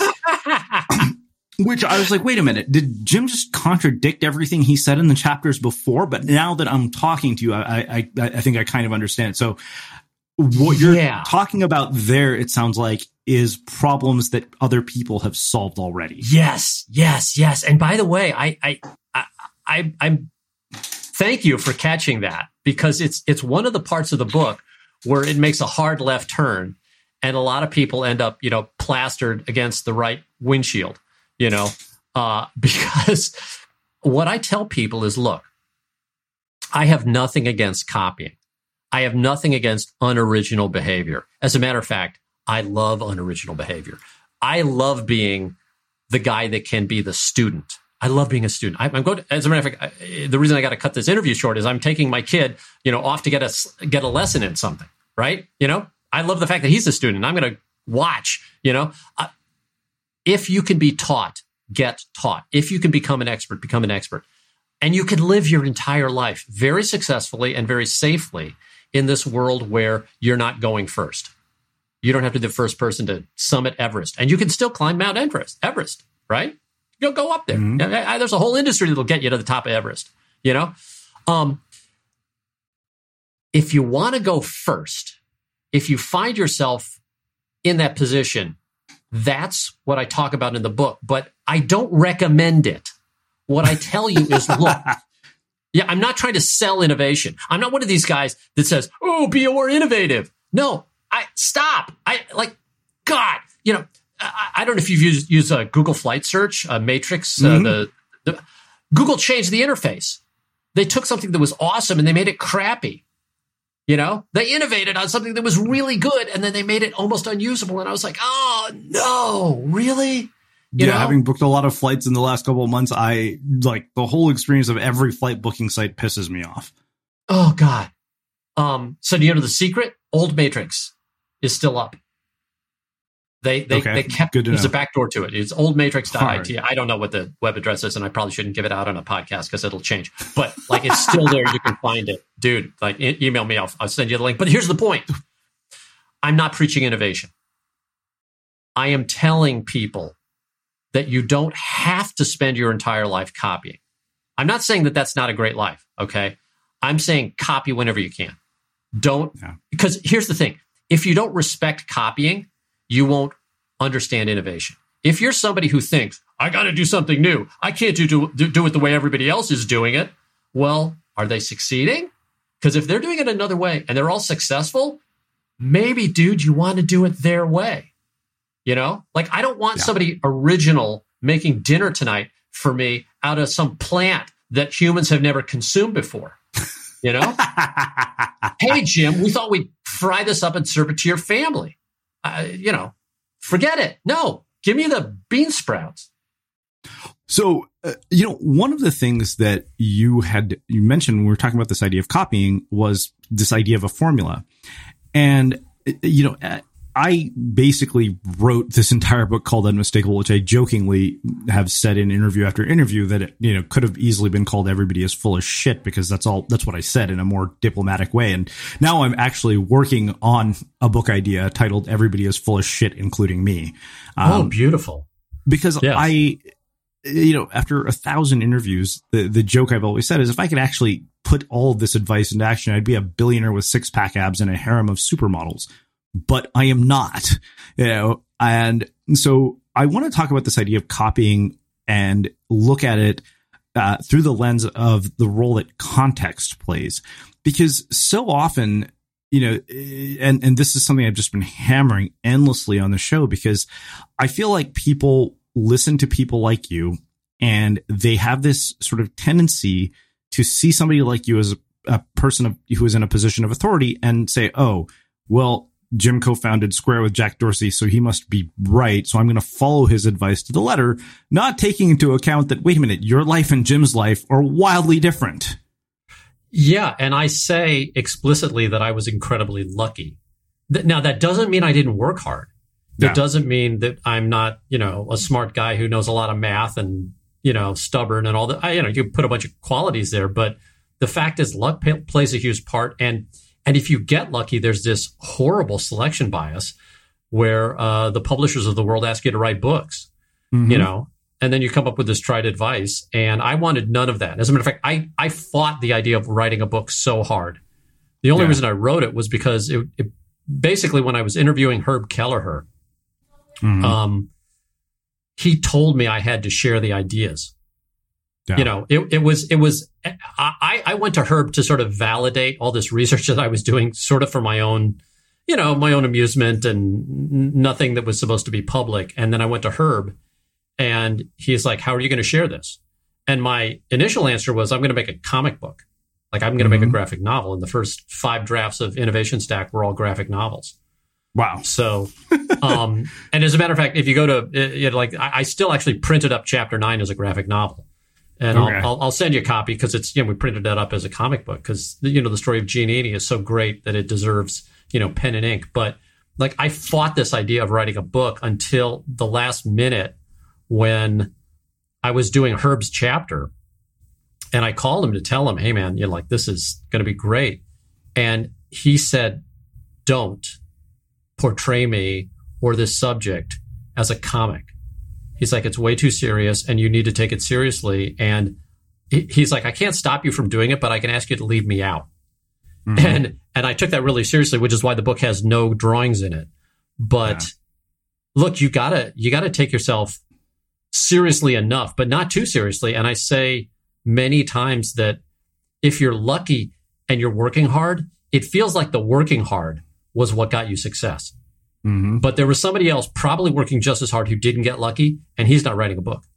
Which I was like, wait a minute, did Jim just contradict everything he said in the chapters before? But now that I'm talking to you, I, I, I think I kind of understand. So what you're yeah. talking about there, it sounds like, is problems that other people have solved already. Yes, yes, yes. And by the way, I, I, I, I, I'm thank you for catching that, because it's it's one of the parts of the book where it makes a hard left turn, and a lot of people end up, you know, plastered against the right windshield, you know, uh, because what I tell people is, look, I have nothing against copying. I have nothing against unoriginal behavior. As a matter of fact, I love unoriginal behavior. I love being the guy that can be the student. I love being a student. I, I'm going to, as a matter of fact, I, the reason I got to cut this interview short is I'm taking my kid, you know, off to get a, get a lesson in something, right? You know, I love the fact that he's a student. I'm going to watch, you know, uh, if you can be taught, get taught. If you can become an expert, become an expert. And you can live your entire life very successfully and very safely in this world where you're not going first. You don't have to be the first person to summit Everest, and you can still climb Mount Everest, Everest, right? You'll go up there. Mm-hmm. There's a whole industry that'll get you to the top of Everest, you know? Um, if you want to go first, if you find yourself in that position, that's what I talk about in the book, but I don't recommend it. What I tell you is, look, yeah, I'm not trying to sell innovation. I'm not one of these guys that says, oh, be more innovative. No. I stop. I like, God, you know, I, I don't know if you've used, used a Google Flight Search, uh, Matrix, uh, mm-hmm. the, the Google changed the interface. They took something that was awesome and they made it crappy. You know, they innovated on something that was really good and then they made it almost unusable. And I was like, oh no, really? You yeah, know? Having booked a lot of flights in the last couple of months, I like the whole experience of every flight booking site pisses me off. Oh God. Um, so do you know the secret? Old Matrix is still up. They they, okay. they kept, there's know. a backdoor to it. It's old matrix dot I T. Right. I don't know what the web address is, and I probably shouldn't give it out on a podcast because it'll change. But like, it's still there. You can find it. Dude, like e- email me. I'll, I'll send you the link. But here's the point. I'm not preaching innovation. I am telling people that you don't have to spend your entire life copying. I'm not saying that that's not a great life, okay? I'm saying copy whenever you can. Don't, yeah. because here's the thing. If you don't respect copying, you won't understand innovation. If you're somebody who thinks, I got to do something new, I can't do, do, do it the way everybody else is doing it, well, are they succeeding? Because if they're doing it another way and they're all successful, maybe, dude, you want to do it their way. You know, like I don't want yeah. somebody original making dinner tonight for me out of some plant that humans have never consumed before. You know, hey, Jim, we thought we'd fry this up and serve it to your family. Uh, you know, forget it. No, give me the bean sprouts. So, uh, you know, one of the things that you had, you mentioned when we were talking about this idea of copying was this idea of a formula. And, you know, I basically wrote this entire book called Unmistakable, which I jokingly have said in interview after interview that it, you know, could have easily been called Everybody is Full of Shit, because that's all, that's what I said in a more diplomatic way. And now I'm actually working on a book idea titled Everybody is Full of Shit, Including Me. Um, oh, beautiful. Because yes. I, you know, after a thousand interviews, the, the joke I've always said is if I could actually put all of this advice into action, I'd be a billionaire with six pack abs and a harem of supermodels. But I am not, you know, and so I want to talk about this idea of copying and look at it uh, through the lens of the role that context plays, because so often, you know, and, and this is something I've just been hammering endlessly on the show, because I feel like people listen to people like you and they have this sort of tendency to see somebody like you as a, a person of, who is in a position of authority and say, oh, well, Jim co-founded Square with Jack Dorsey, so he must be right. So I'm going to follow his advice to the letter, not taking into account that, wait a minute, your life and Jim's life are wildly different. Yeah, and I say explicitly that I was incredibly lucky. Now, that doesn't mean I didn't work hard. It Yeah. doesn't mean that I'm not, you know, a smart guy who knows a lot of math and, you know, stubborn and all that. I, you know, you put a bunch of qualities there, but the fact is luck p- plays a huge part. And And if you get lucky, there's this horrible selection bias where uh, the publishers of the world ask you to write books, Mm-hmm. you know, and then you come up with this tried advice. And I wanted none of that. As a matter of fact, I, I fought the idea of writing a book so hard. The only Yeah. reason I wrote it was because it, it basically when I was interviewing Herb Kelleher, Mhm. um, he told me I had to share the ideas. Yeah. You know, it, it was, it was, I, I went to Herb to sort of validate all this research that I was doing sort of for my own, you know, my own amusement and n- nothing that was supposed to be public. And then I went to Herb and he's like, how are you going to share this? And my initial answer was, I'm going to make a comic book. Like I'm going to Mhm. make a graphic novel. And the first five drafts of Innovation Stack were all graphic novels. Wow. So, um, and as a matter of fact, if you go to, uh, you know, like, I, I still actually printed up chapter nine as a graphic novel. And Okay. I'll, I'll, I'll send you a copy because it's, you know, we printed that up as a comic book because, you know, the story of Gene Eady is so great that it deserves, you know, pen and ink. But like, I fought this idea of writing a book until the last minute when I was doing Herb's chapter. And I called him to tell him, hey, man, you know, like, this is going to be great. And he said, don't portray me or this subject as a comic. He's like, it's way too serious and you need to take it seriously. And he, he's like, I can't stop you from doing it, but I can ask you to leave me out. Mhm. And and I took that really seriously, which is why the book has no drawings in it. But Yeah. look, you gotta you gotta take yourself seriously enough, but not too seriously. And I say many times that if you're lucky and you're working hard, it feels like the working hard was what got you success. Mhm. But there was somebody else probably working just as hard who didn't get lucky, and he's not writing a book.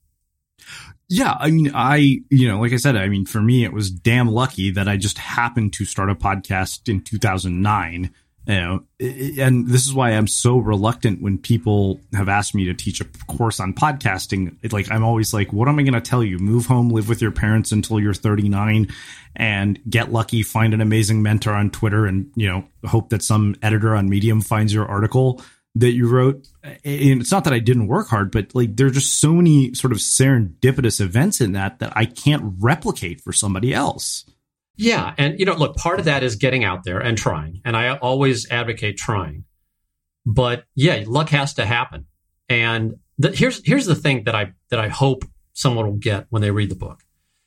Yeah, I mean, I, you know, like I said, I mean, for me, it was damn lucky that I just happened to start a podcast in two thousand nine. You know, and this is why I'm so reluctant when people have asked me to teach a course on podcasting. It, like, I'm always like, what am I going to tell you? Move home, live with your parents until you're thirty-nine and get lucky, find an amazing mentor on Twitter and, you know, hope that some editor on Medium finds your article that you wrote. And it's not that I didn't work hard, but like, there are just so many sort of serendipitous events in that that I can't replicate for somebody else. Yeah. And, you know, look, part of that is getting out there and trying. And I always advocate trying. But yeah, luck has to happen. And the, here's here's the thing that I that I hope someone will get when they read the book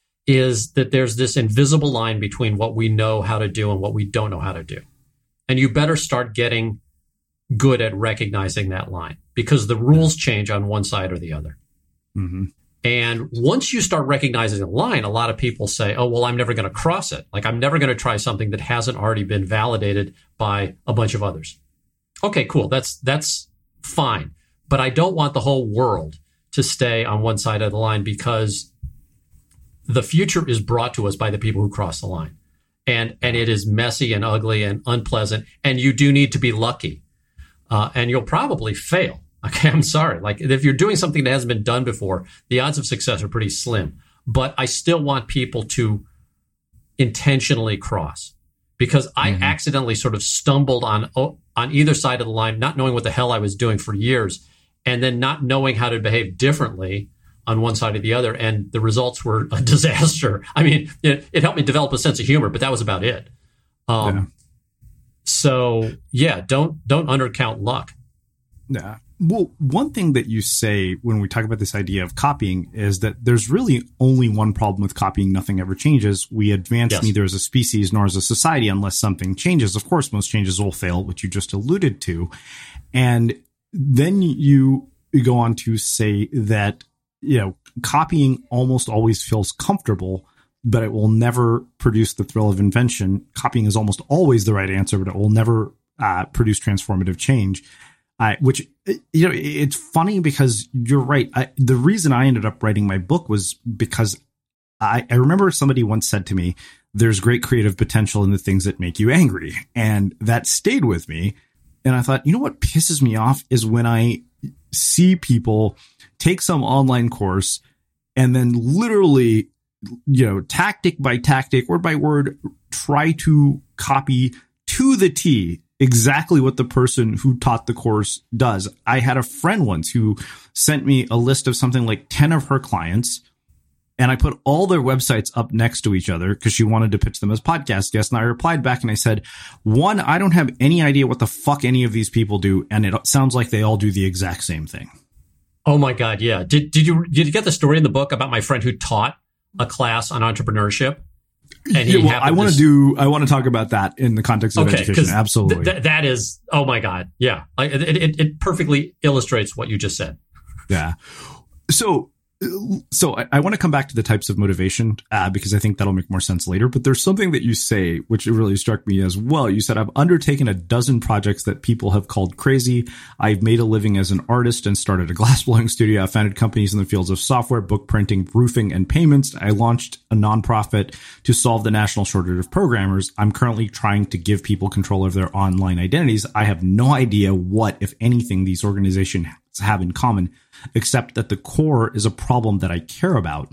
is that there's this invisible line between what we know how to do and what we don't know how to do. And you better start getting good at recognizing that line because the rules change on one side or the other. Mm-hmm. And once you start recognizing the line, a lot of people say, oh, well, I'm never going to cross it. Like, I'm never going to try something that hasn't already been validated by a bunch of others. Okay, cool. That's, that's fine. But I don't want the whole world to stay on one side of the line because the future is brought to us by the people who cross the line. And, and it is messy and ugly and unpleasant. And you do need to be lucky. Uh, and you'll probably fail. Okay, I'm sorry. Like, if you're doing something that hasn't been done before, the odds of success are pretty slim. But I still want people to intentionally cross because I Mm-hmm. accidentally sort of stumbled on on either side of the line, not knowing what the hell I was doing for years, and then not knowing how to behave differently on one side or the other. And the results were a disaster. I mean, it, it helped me develop a sense of humor, but that was about it. Um, Yeah. So yeah, don't don't undercount luck. Yeah. Well, one thing that you say when we talk about this idea of copying is that there's really only one problem with copying. Nothing ever changes. We advance Yes. neither as a species nor as a society unless something changes. Of course, most changes will fail, which you just alluded to. And then you go on to say that, you know, copying almost always feels comfortable, but it will never produce the thrill of invention. Copying is almost always the right answer, but it will never uh, produce transformative change. Uh, which, you know, it's funny because you're right. I, the reason I ended up writing my book was because I, I remember somebody once said to me, there's great creative potential in the things that make you angry. And that stayed with me. and I thought, you know what pisses me off is when I see people take some online course and then literally, you know, tactic by tactic, word by word, try to copy to the T exactly what the person who taught the course does. I had a friend once who sent me a list of something like ten of her clients, and I put all their websites up next to each other because she wanted to pitch them as podcast guests. And I replied back and I said, one, I don't have any idea what the fuck any of these people do, and it sounds like they all do the exact same thing. Oh my God, yeah. Did did you did you get the story in the book about my friend who taught a class on entrepreneurship? And he yeah, well, I want to do. I want to talk about that in the context of okay, education. Absolutely, th- that is. Oh my God, yeah. I, it, it it perfectly illustrates what you just said. Yeah. So. So I, I want to come back to the types of motivation uh, because I think that'll make more sense later. But there's something that you say which really struck me as well. You said, I've undertaken a dozen projects that people have called crazy. I've made a living as an artist and started a glassblowing studio. I've founded companies in the fields of software, book printing, roofing, and payments. I launched a nonprofit to solve the national shortage of programmers. I'm currently trying to give people control of their online identities. I have no idea what, if anything, these organizations have in common, except that the core is a problem that I care about.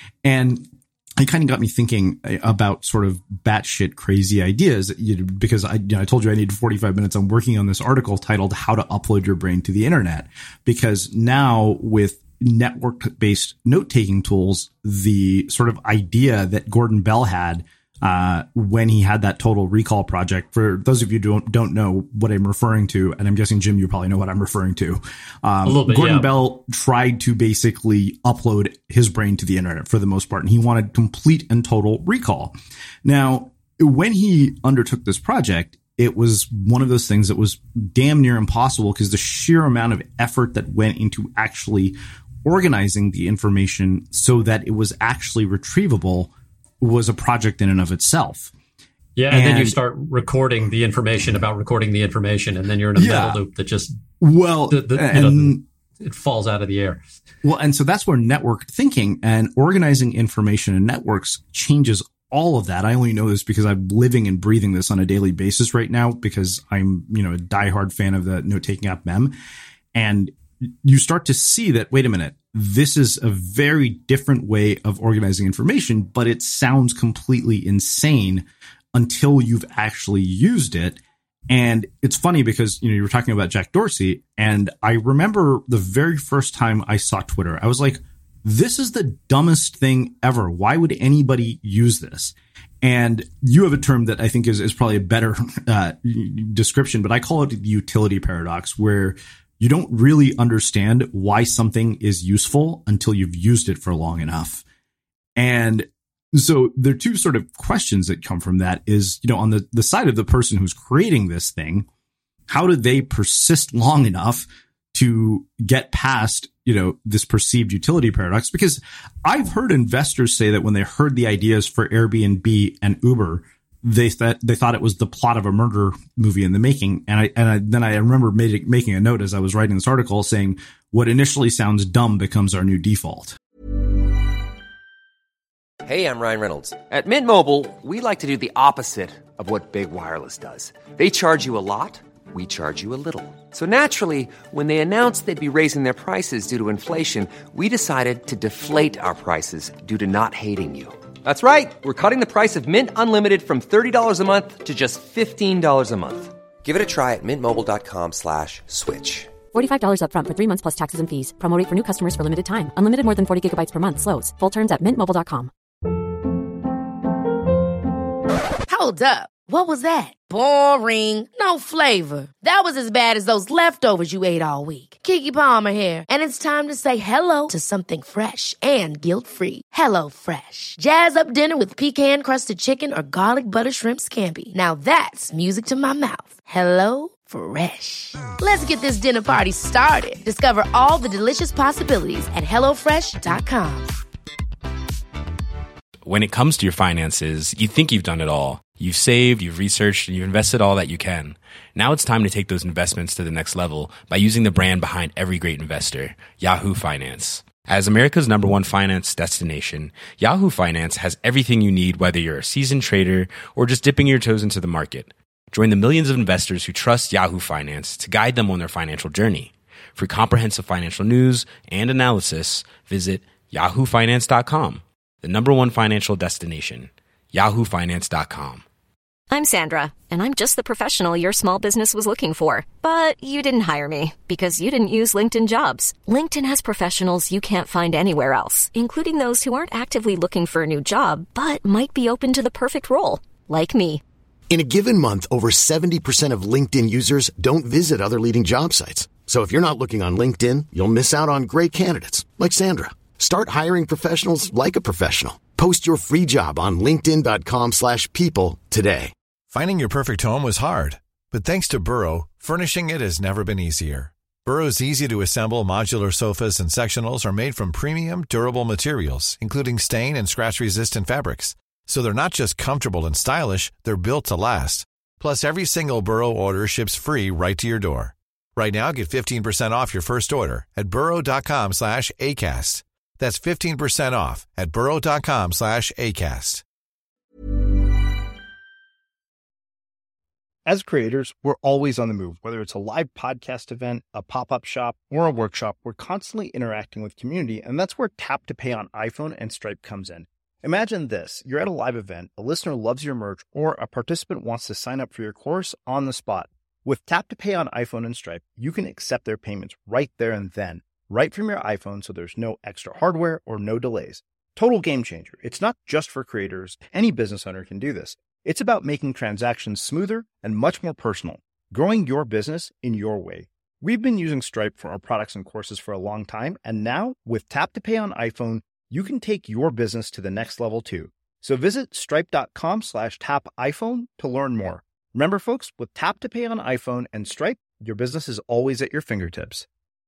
And it kind of got me thinking about sort of batshit crazy ideas, you know, because I, you know, I told you I needed forty-five minutes. I'm working on this article titled How to Upload Your Brain to the Internet, because now with network-based note-taking tools, the sort of idea that Gordon Bell had uh, when he had that Total Recall project. For those of you who don't, don't know what I'm referring to, and I'm guessing, Jim, you probably know what I'm referring to. Um, A little bit, Gordon yeah. Bell tried to basically upload his brain to the internet for the most part, and he wanted complete and total recall. Now, when he undertook this project, it was one of those things that was damn near impossible because the sheer amount of effort that went into actually organizing the information so that it was actually retrievable was a project in and of itself. Yeah, and, and then you start recording the information about recording the information, and then you're in a yeah. mental loop that just well, the, the, and, you know, it falls out of the air. Well, and so that's where network thinking and organizing information in networks changes all of that. I only know this because I'm living and breathing this on a daily basis right now because I'm, you know, a diehard fan of the note-taking app Mem. And you start to see that, wait a minute, this is a very different way of organizing information, but it sounds completely insane until you've actually used it. And it's funny because, you know, you were talking about Jack Dorsey, and I remember the very first time I saw Twitter, I was like, this is the dumbest thing ever. Why would anybody use this? And you have a term that I think is, is probably a better uh, description, but I call it the utility paradox, where you don't really understand why something is useful until you've used it for long enough. And so there are two sort of questions that come from that is, you know, on the, the side of the person who's creating this thing, how do they persist long enough to get past, you know, this perceived utility paradox? Because I've heard investors say that when they heard the ideas for Airbnb and Uber, they thought they thought it was the plot of a murder movie in the making. And I and I, then I remember made, making a note as I was writing this article saying, what initially sounds dumb becomes our new default. Hey, I'm Ryan Reynolds. At Mint Mobile, we like to do the opposite of what Big Wireless does. They charge you a lot, we charge you a little. So naturally, when they announced they'd be raising their prices due to inflation, we decided to deflate our prices due to not hating you. That's right. We're cutting the price of Mint Unlimited from thirty dollars a month to just fifteen dollars a month. Give it a try at mintmobile.com slash switch. forty-five dollars up front for three months plus taxes and fees. Promo rate for new customers for limited time. Unlimited more than forty gigabytes per month slows. Full terms at mint mobile dot com. Hold up. What was that? Boring. No flavor. That was as bad as those leftovers you ate all week. Keke Palmer here, and it's time to say hello to something fresh and guilt-free. Hello Fresh. Jazz up dinner with pecan-crusted chicken or garlic butter shrimp scampi. Now that's music to my mouth. Hello Fresh. Let's get this dinner party started. Discover all the delicious possibilities at hello fresh dot com. When it comes to your finances, you think you've done it all. You've saved, you've researched, and you've invested all that you can. Now it's time to take those investments to the next level by using the brand behind every great investor, Yahoo Finance. As America's number one finance destination, Yahoo Finance has everything you need, whether you're a seasoned trader or just dipping your toes into the market. Join the millions of investors who trust Yahoo Finance to guide them on their financial journey. For comprehensive financial news and analysis, visit yahoo finance dot com, the number one financial destination, yahoo finance dot com. I'm Sandra, and I'm just the professional your small business was looking for. But you didn't hire me because you didn't use LinkedIn Jobs. LinkedIn has professionals you can't find anywhere else, including those who aren't actively looking for a new job, but might be open to the perfect role, like me. In a given month, over seventy percent of LinkedIn users don't visit other leading job sites. So if you're not looking on LinkedIn, you'll miss out on great candidates like Sandra. Start hiring professionals like a professional. Post your free job on linkedin dot com slash people today. Finding your perfect home was hard, but thanks to Burrow, furnishing it has never been easier. Burrow's easy-to-assemble modular sofas and sectionals are made from premium, durable materials, including stain and scratch-resistant fabrics. So they're not just comfortable and stylish, they're built to last. Plus, every single Burrow order ships free right to your door. Right now, get fifteen percent off your first order at burrow dot com slash ACAST. That's fifteen percent off at burrow dot com slash ACAST. As creators, we're always on the move. Whether it's a live podcast event, a pop-up shop, or a workshop, we're constantly interacting with community, and that's where Tap to Pay on iPhone and Stripe comes in. Imagine this. You're at a live event, a listener loves your merch, or a participant wants to sign up for your course on the spot. With Tap to Pay on iPhone and Stripe, you can accept their payments right there and then, right from your iPhone, so there's no extra hardware or no delays. Total game changer. It's not just for creators. Any business owner can do this. It's about making transactions smoother and much more personal, growing your business in your way. We've been using Stripe for our products and courses for a long time, and now with Tap to Pay on iPhone, you can take your business to the next level too. So visit stripe dot com slash tap iPhone to learn more. Remember, folks, with Tap to Pay on iPhone and Stripe, your business is always at your fingertips.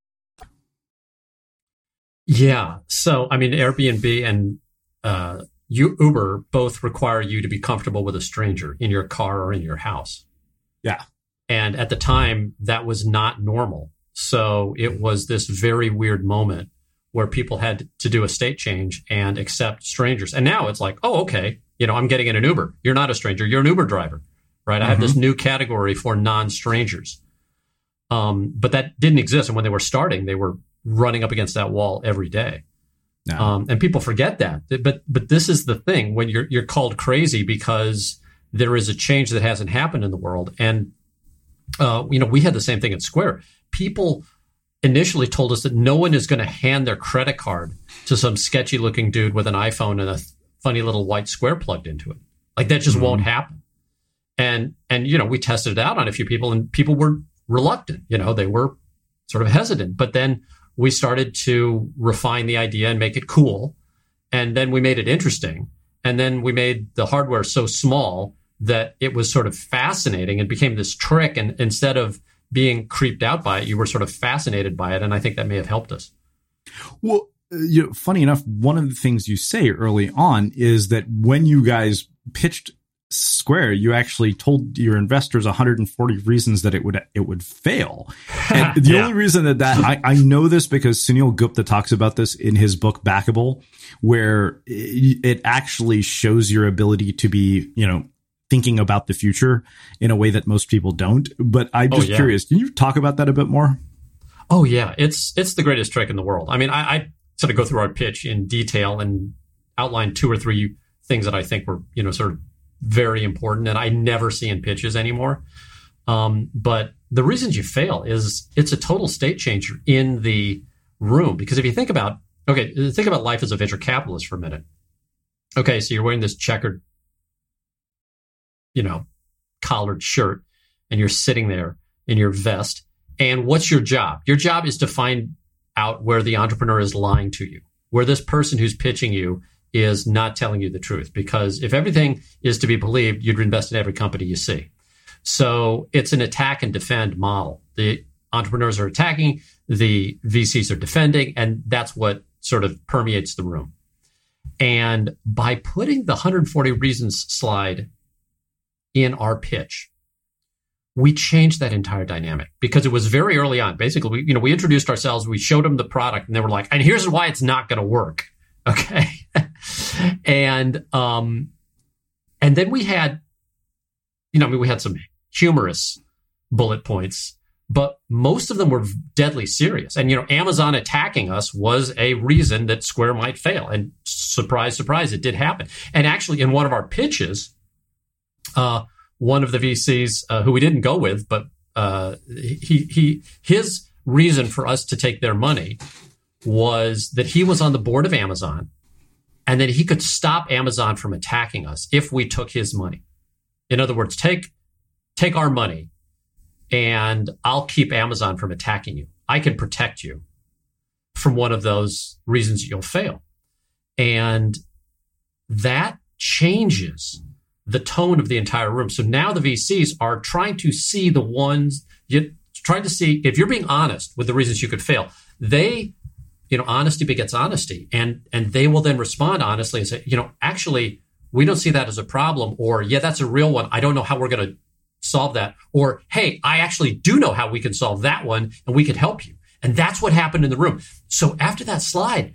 Yeah. So, I mean, Airbnb and uh, Uber both require you to be comfortable with a stranger in your car or in your house. Yeah. And at the time, that was not normal. So it was this very weird moment where people had to do a state change and accept strangers. And now it's like, oh, okay, you know, I'm getting in an Uber. You're not a stranger. You're an Uber driver, right? Mm-hmm. I have this new category for non-strangers. Um, but that didn't exist. And when they were starting, they were running up against that wall every day. No. Um, and people forget that. But but this is the thing, when you're you're called crazy because there is a change that hasn't happened in the world. And, uh, you know, we had the same thing at Square. People initially told us that no one is going to hand their credit card to some sketchy looking dude with an iPhone and a funny little white square plugged into it. Like that just mm-hmm. won't happen. And, and, you know, we tested it out on a few people and people were reluctant, you know, they were sort of hesitant, but then we started to refine the idea and make it cool. And then we made it interesting. And then we made the hardware so small that it was sort of fascinating and became this trick. And instead of being creeped out by it, you were sort of fascinated by it. And I think that may have helped us. Well, you know, funny enough, one of the things you say early on is that when you guys pitched Square, you actually told your investors one hundred forty reasons that it would it would fail. And the yeah. only reason that that I, I know this because Sunil Gupta talks about this in his book Backable, where it, it actually shows your ability to be, you know, thinking about the future in a way that most people don't. But I'm just oh, yeah. curious, can you talk about that a bit more? Oh, yeah. It's it's the greatest trick in the world. I mean, I, I sort of go through our pitch in detail and outline two or three things that I think were, you know, sort of very important and I never see in pitches anymore. Um, but the reasons you fail is it's a total state changer in the room. Because if you think about, okay, think about life as a venture capitalist for a minute. Okay, so you're wearing this checkered, you know, collared shirt and you're sitting there in your vest. And what's your job? Your job is to find out where the entrepreneur is lying to you, where this person who's pitching you is not telling you the truth. Because if everything is to be believed, you'd invest in every company you see. So it's an attack and defend model. The entrepreneurs are attacking, the V Cs are defending, and that's what sort of permeates the room. And by putting the one hundred forty reasons slide in our pitch, we changed that entire dynamic because it was very early on. Basically, we, you know, we introduced ourselves, we showed them the product, and they were like, and here's why it's not going to work. Okay. and, um, and then we had, you know, I mean, we had some humorous bullet points, but most of them were deadly serious. And, you know, Amazon attacking us was a reason that Square might fail. And surprise, surprise, it did happen. And actually, in one of our pitches, uh, one of the V Cs uh, who we didn't go with, but uh, he he his reason for us to take their money was that he was on the board of Amazon and that he could stop Amazon from attacking us if we took his money. In other words, take take our money and I'll keep Amazon from attacking you. I can protect you from one of those reasons you'll fail. And that changes the tone of the entire room. So now the V Cs are trying to see the ones, you trying to see if you're being honest with the reasons you could fail. They, you know, honesty begets honesty. And, and they will then respond honestly and say, you know, actually, we don't see that as a problem. Or, yeah, that's a real one. I don't know how we're going to solve that. Or, hey, I actually do know how we can solve that one and we can help you. And that's what happened in the room. So after that slide,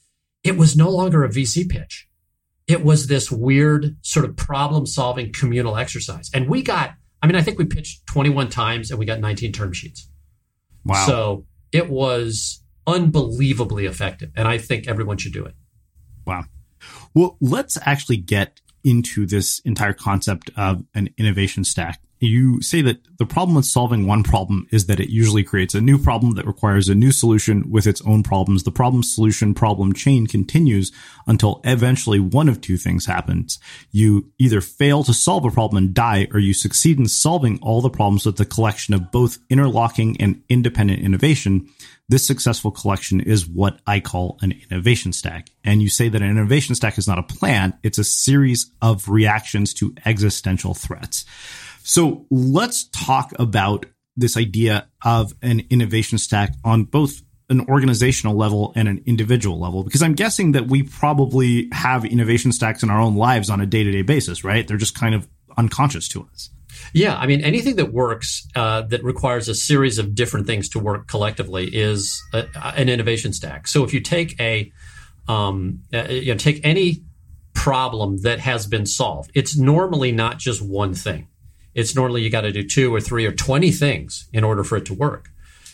it was no longer a V C pitch. It was this weird sort of problem-solving communal exercise. And we got, I mean, I think we pitched twenty-one times and we got nineteen term sheets. Wow. So it was unbelievably effective. And I think everyone should do it. Wow. Well, let's actually get into this entire concept of an innovation stack. You say that the problem with solving one problem is that it usually creates a new problem that requires a new solution with its own problems. The problem solution problem chain continues until eventually one of two things happens. You either fail to solve a problem and die, or you succeed in solving all the problems with the collection of both interlocking and independent innovation. This successful collection is what I call an innovation stack. And you say that an innovation stack is not a plan. It's a series of reactions to existential threats. So let's talk about this idea of an innovation stack on both an organizational level and an individual level, because I'm guessing that we probably have innovation stacks in our own lives on a day-to-day basis, right? They're just kind of unconscious to us. Yeah, I mean, anything that works uh, that requires a series of different things to work collectively is a, an innovation stack. So if you take a, um, uh, you know, take any problem that has been solved, it's normally not just one thing. It's normally you got to do two or three or twenty things in order for it to work.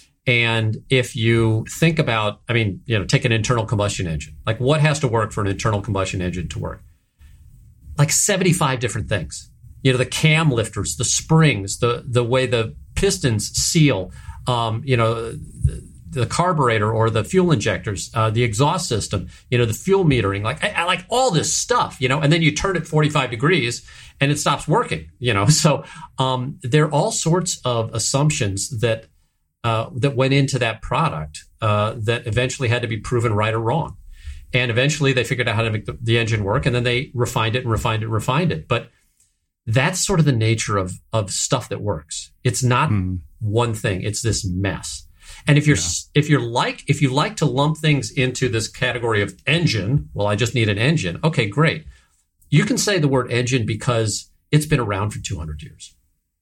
And if you think about, I mean, you know, take an internal combustion engine. Like, what has to work for an internal combustion engine to work? Like seventy-five different things. You know, the cam lifters, the springs, the the way the pistons seal, um, you know, the, the carburetor or the fuel injectors, uh, the exhaust system, you know, the fuel metering, like I, I like all this stuff, you know, and then you turn it forty-five degrees and it stops working, you know. So um, there are all sorts of assumptions that uh, that went into that product uh, that eventually had to be proven right or wrong. And eventually they figured out how to make the, the engine work, and then they refined it and refined it and refined it. But that's sort of the nature of of stuff that works. It's not mm. one thing. It's this mess. And if you're yeah. if you're like if you like to lump things into this category of engine, well, I just need an engine. Okay, great. You can say the word engine because it's been around for two hundred years.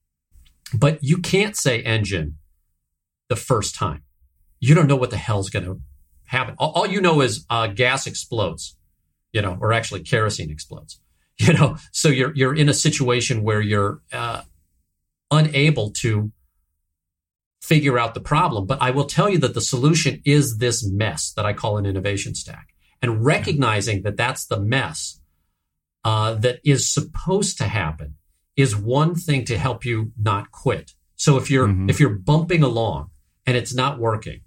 But you can't say engine the first time. You don't know what the hell's going to happen. All, all you know is uh, gas explodes, you know, or actually kerosene explodes. You know, so you're you're in a situation where you're uh, unable to figure out the problem. But I will tell you that the solution is this mess that I call an innovation stack. And recognizing that that's the mess uh, that is supposed to happen is one thing to help you not quit. So if you're mm-hmm. if you're bumping along and it's not working,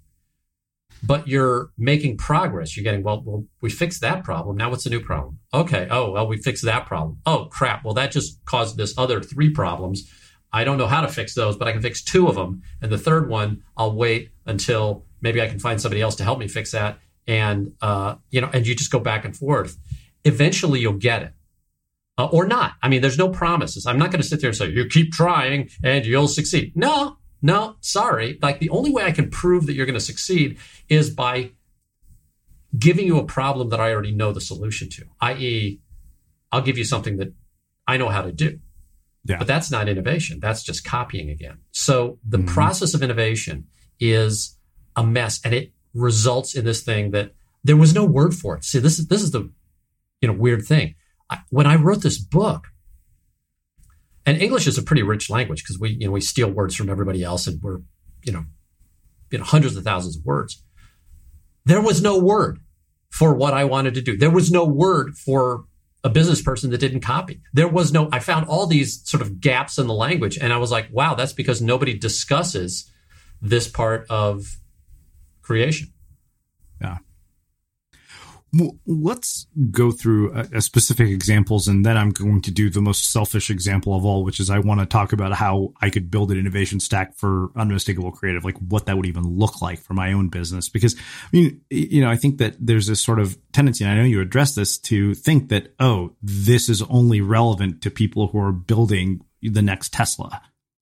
but you're making progress, you're getting, well, well, we fixed that problem. Now what's the new problem? Okay. Oh, well, we fixed that problem. Oh, crap. Well, that just caused this other three problems. I don't know how to fix those, but I can fix two of them. And the third one, I'll wait until maybe I can find somebody else to help me fix that. And, uh, you know, and you just go back and forth. Eventually you'll get it. Uh, or not. I mean, there's no promises. I'm not going to sit there and say, you keep trying and you'll succeed. No, no, sorry. Like, the only way I can prove that you're going to succeed is by giving you a problem that I already know the solution to, that is, I'll give you something that I know how to do. Yeah. But that's not innovation. That's just copying again. So the mm-hmm. process of innovation is a mess, and it results in this thing that there was no word for it. See, this is this is the you know weird thing. I, when I wrote this book, and English is a pretty rich language because we, you know, we steal words from everybody else, and we're, you know, you know, hundreds of thousands of words. There was no word for what I wanted to do. There was no word for a business person that didn't copy. There was no, I found all these sort of gaps in the language, and I was like, wow, that's because nobody discusses this part of creation. Yeah. Well, let's go through a, a specific examples, and then I'm going to do the most selfish example of all, which is I want to talk about how I could build an innovation stack for Unmistakable Creative, like what that would even look like for my own business. Because, I mean, you know, I think that there's this sort of tendency, and I know you address this, to think that, oh, this is only relevant to people who are building the next Tesla.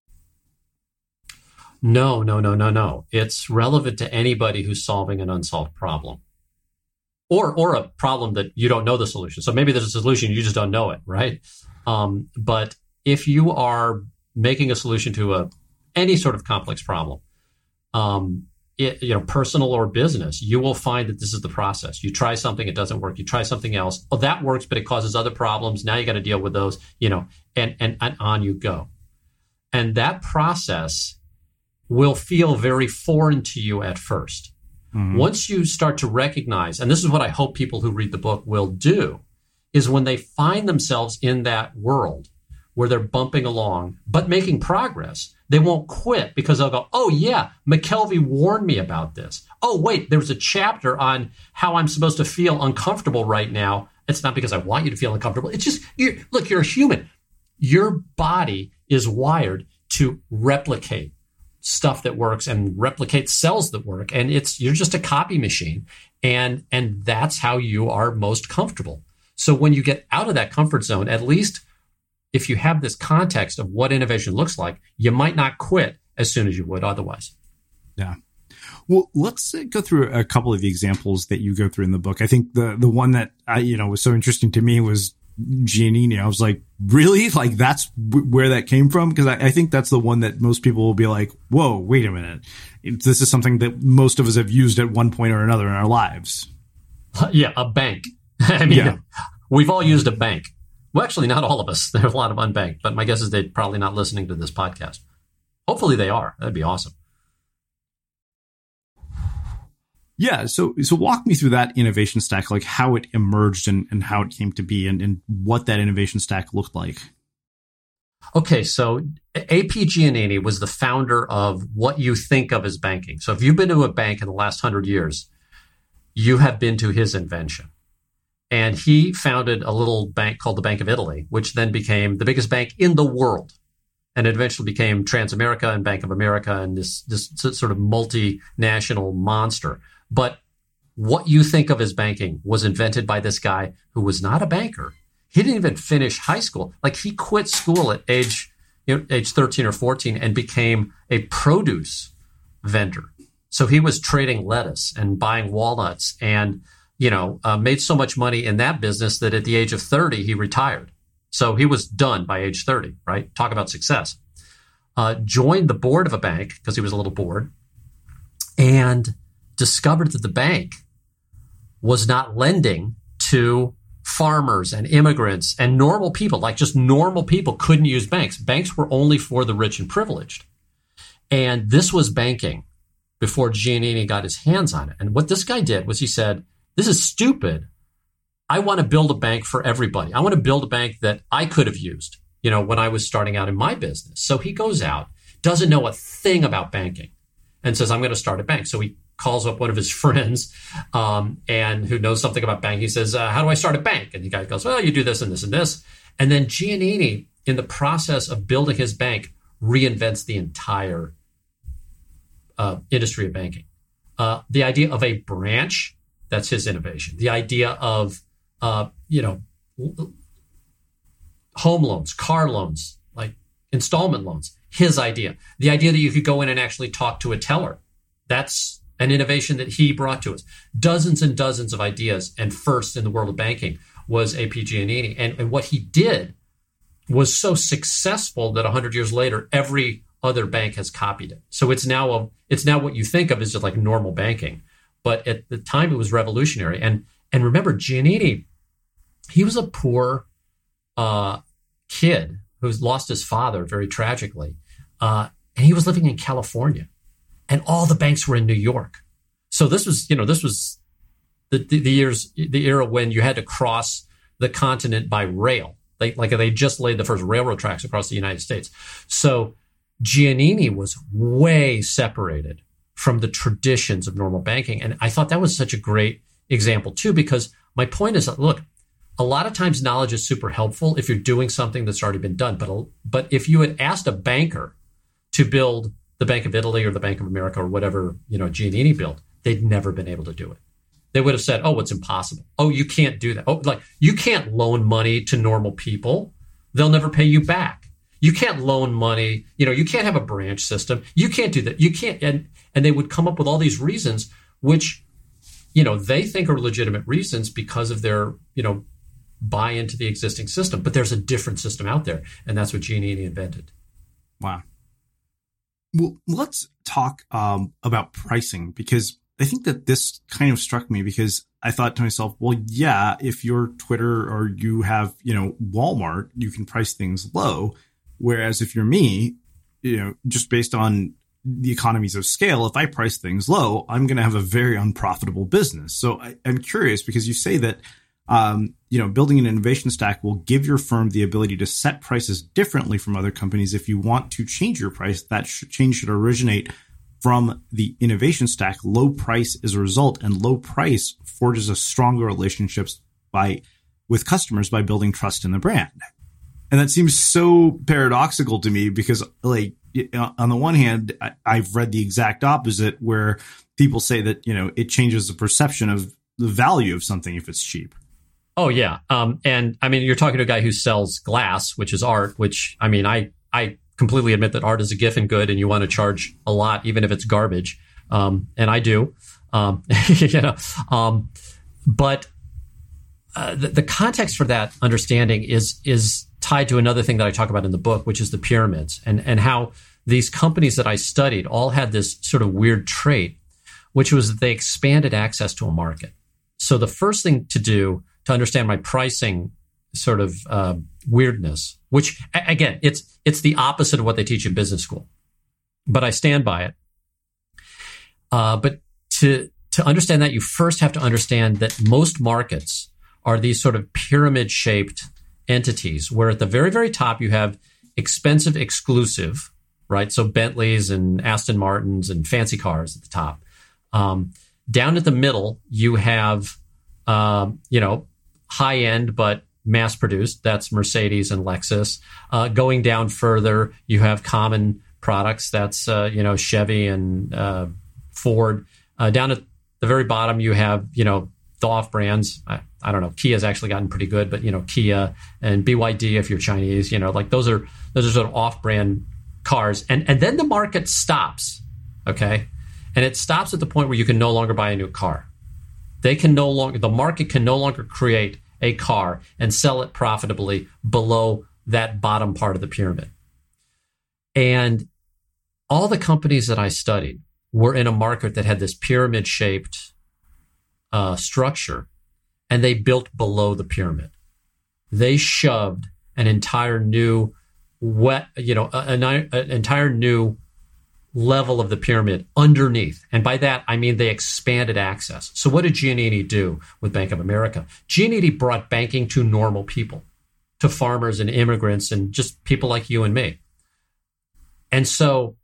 No, no, no, no, no. It's relevant to anybody who's solving an unsolved problem. Or, or a problem that you don't know the solution. So maybe there's a solution, you just don't know it, right? Um, but if you are making a solution to a any sort of complex problem, um, it, you know, personal or business, you will find that this is the process. You try something, it doesn't work. You try something else. Oh, that works, but it causes other problems. Now you got to deal with those, you know, and, and, and on you go. And that process will feel very foreign to you at first. Mm-hmm. Once you start to recognize, and this is what I hope people who read the book will do, is when they find themselves in that world where they're bumping along, but making progress, they won't quit because they'll go, oh yeah, McKelvey warned me about this. Oh wait, there was a chapter on how I'm supposed to feel uncomfortable right now. It's not because I want you to feel uncomfortable. It's just, you're, look, you're a human. Your body is wired to replicate stuff that works and replicate cells that work. And it's, you're just a copy machine. And, and that's how you are most comfortable. So when you get out of that comfort zone, at least if you have this context of what innovation looks like, you might not quit as soon as you would otherwise. Yeah. Well, let's go through a couple of the examples that you go through in the book. I think the, the one that I, you know, was so interesting to me was Giannini. I was like, really? Like that's w- where that came from? Because I, I think that's the one that most people will be like, whoa, wait a minute. It, this is something that most of us have used at one point or another in our lives. Yeah, a bank. I mean, yeah. We've all used a bank. Well, actually, not all of us. There's a lot of unbanked, but my guess is they're probably not listening to this podcast. Hopefully they are. That'd be awesome. Yeah. So, so walk me through that innovation stack, like how it emerged and, and how it came to be and, and what that innovation stack looked like. Okay. So A P Giannini was the founder of what you think of as banking. So if you've been to a bank in the last hundred years, you have been to his invention. And he founded a little bank called the Bank of Italy, which then became the biggest bank in the world. And it eventually became Transamerica and Bank of America and this, this sort of multinational monster. But what you think of as banking was invented by this guy who was not a banker. He didn't even finish high school. Like he quit school at age, you know, age thirteen or fourteen and became a produce vendor. So he was trading lettuce and buying walnuts and, you know, uh, made so much money in that business that at the age of thirty, he retired. So he was done by age thirty, right? Talk about success. Uh, joined the board of a bank because he was a little bored and discovered that the bank was not lending to farmers and immigrants and normal people, like just normal people couldn't use banks. Banks were only for the rich and privileged. And this was banking before Giannini got his hands on it. And what this guy did was he said, this is stupid. I want to build a bank for everybody. I want to build a bank that I could have used, you know, when I was starting out in my business. So he goes out, doesn't know a thing about banking and says, I'm going to start a bank. So he calls up one of his friends um, and who knows something about banking. He says, uh, how do I start a bank? And the guy goes, well, you do this and this and this. And then Giannini, in the process of building his bank, reinvents the entire uh, industry of banking. Uh, the idea of a branch, that's his innovation. The idea of, uh, you know, home loans, car loans, like installment loans, his idea. The idea that you could go in and actually talk to a teller. That's an innovation that he brought to us. Dozens and dozens of ideas. And first in the world of banking was A P Giannini. And, and what he did was so successful that one hundred years later, every other bank has copied it. So it's now a, it's now what you think of as just like normal banking. But at the time, it was revolutionary. And and remember, Giannini, he was a poor uh, kid who's lost his father very tragically, uh, and he was living in California, and all the banks were in New York. So this was, you know, this was the, the, the years, the era when you had to cross the continent by rail. They, like they just laid the first railroad tracks across the United States. So Giannini was way separated from the traditions of normal banking. And I thought that was such a great example too, because my point is that, look, a lot of times knowledge is super helpful if you're doing something that's already been done. But, but if you had asked a banker to build the Bank of Italy or the Bank of America or whatever, you know, Giannini built, they'd never been able to do it. They would have said, oh, it's impossible. Oh, you can't do that. Oh, like you can't loan money to normal people. They'll never pay you back. You can't loan money. You know, you can't have a branch system. You can't do that. You can't. And, and they would come up with all these reasons, which, you know, they think are legitimate reasons because of their, you know, buy into the existing system. But there's a different system out there. And that's what Giannini invented. Wow. Well, let's talk um, about pricing, because I think that this kind of struck me because I thought to myself, well, yeah, if you're Twitter or you have, you know, Walmart, you can price things low. Whereas if you're me, you know, just based on the economies of scale, if I price things low, I'm going to have a very unprofitable business. So I, I'm curious because you say that, um, you know, building an innovation stack will give your firm the ability to set prices differently from other companies. If you want to change your price, that sh- change should originate from the innovation stack. Low price is a result, and low price forges a stronger relationships by with customers by building trust in the brand. And that seems so paradoxical to me because, like, on the one hand, I, I've read the exact opposite, where people say that, you know, it changes the perception of the value of something if it's cheap. Oh, yeah. Um, and I mean, you're talking to a guy who sells glass, which is art, which, I mean, I, I completely admit that art is a giffen good and you want to charge a lot, even if it's garbage. Um, and I do, um, you know, um, but uh, the, the context for that understanding is, is tied to another thing that I talk about in the book, which is the pyramids, and, and how these companies that I studied all had this sort of weird trait, which was that they expanded access to a market. So the first thing to do to understand my pricing sort of uh, weirdness, which again, it's it's the opposite of what they teach in business school, but I stand by it. Uh, but to to understand that, you first have to understand that most markets are these sort of pyramid-shaped entities, where at the very, very top you have expensive, exclusive, right? So Bentleys and Aston Martins and fancy cars at the top. Um, down at the middle, you have, um, you know, high-end but mass-produced. That's Mercedes and Lexus. Uh, going down further, you have common products. That's, uh, you know, Chevy and uh, Ford. Uh, down at the very bottom, you have, you know, the off-brands. I, I don't know. Kia's actually gotten pretty good, but, you know, Kia and B Y D if you're Chinese, you know, like those are those are sort of off-brand cars. And, and then the market stops, okay? And it stops at the point where you can no longer buy a new car. They can no longer, the market can no longer create a car and sell it profitably below that bottom part of the pyramid. And all the companies that I studied were in a market that had this pyramid-shaped uh, structure, and they built below the pyramid. They shoved an entire new, wet, you know, an, an entire new level of the pyramid underneath. And by that, I mean they expanded access. So what did Giannini do with Bank of America? Giannini brought banking to normal people, to farmers and immigrants and just people like you and me. And so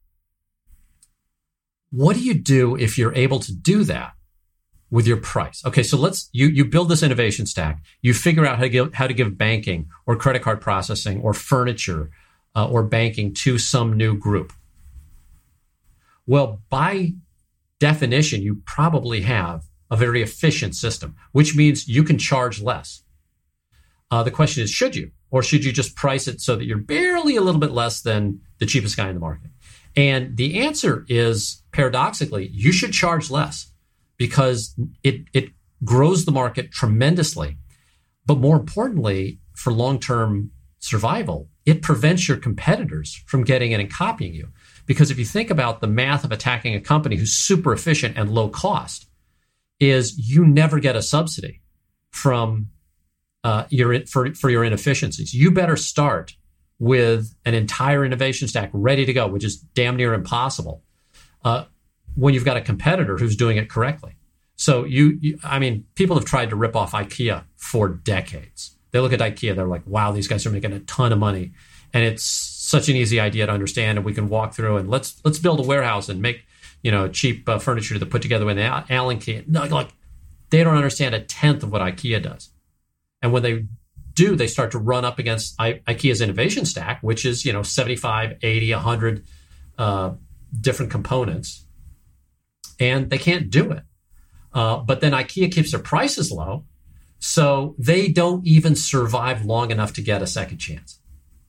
what do you do if you're able to do that with your price? Okay, so let's, you, you build this innovation stack. You figure out how to give, how to give banking or credit card processing or furniture uh, or banking to some new group. Well, by definition, you probably have a very efficient system, which means you can charge less. Uh, the question is, should you? Or should you just price it so that you're barely a little bit less than the cheapest guy in the market? And the answer is, paradoxically, you should charge less because it, it grows the market tremendously. But more importantly, for long-term survival, it prevents your competitors from getting in and copying you. Because if you think about the math of attacking a company who's super efficient and low cost, is you never get a subsidy from uh, your for for your inefficiencies. You better start with an entire innovation stack ready to go, which is damn near impossible, uh, when you've got a competitor who's doing it correctly. So you, you, I mean, people have tried to rip off IKEA for decades. They look at IKEA, they're like, wow, these guys are making a ton of money. And it's such an easy idea to understand, and we can walk through and let's let's build a warehouse and make, you know, cheap uh, furniture to put together with an Allen key. No, like, they don't understand a tenth of what IKEA does. And when they do, they start to run up against I- IKEA's innovation stack, which is, you know, seventy-five, eighty, one hundred uh, different components. And they can't do it. Uh, but then IKEA keeps their prices low, so they don't even survive long enough to get a second chance.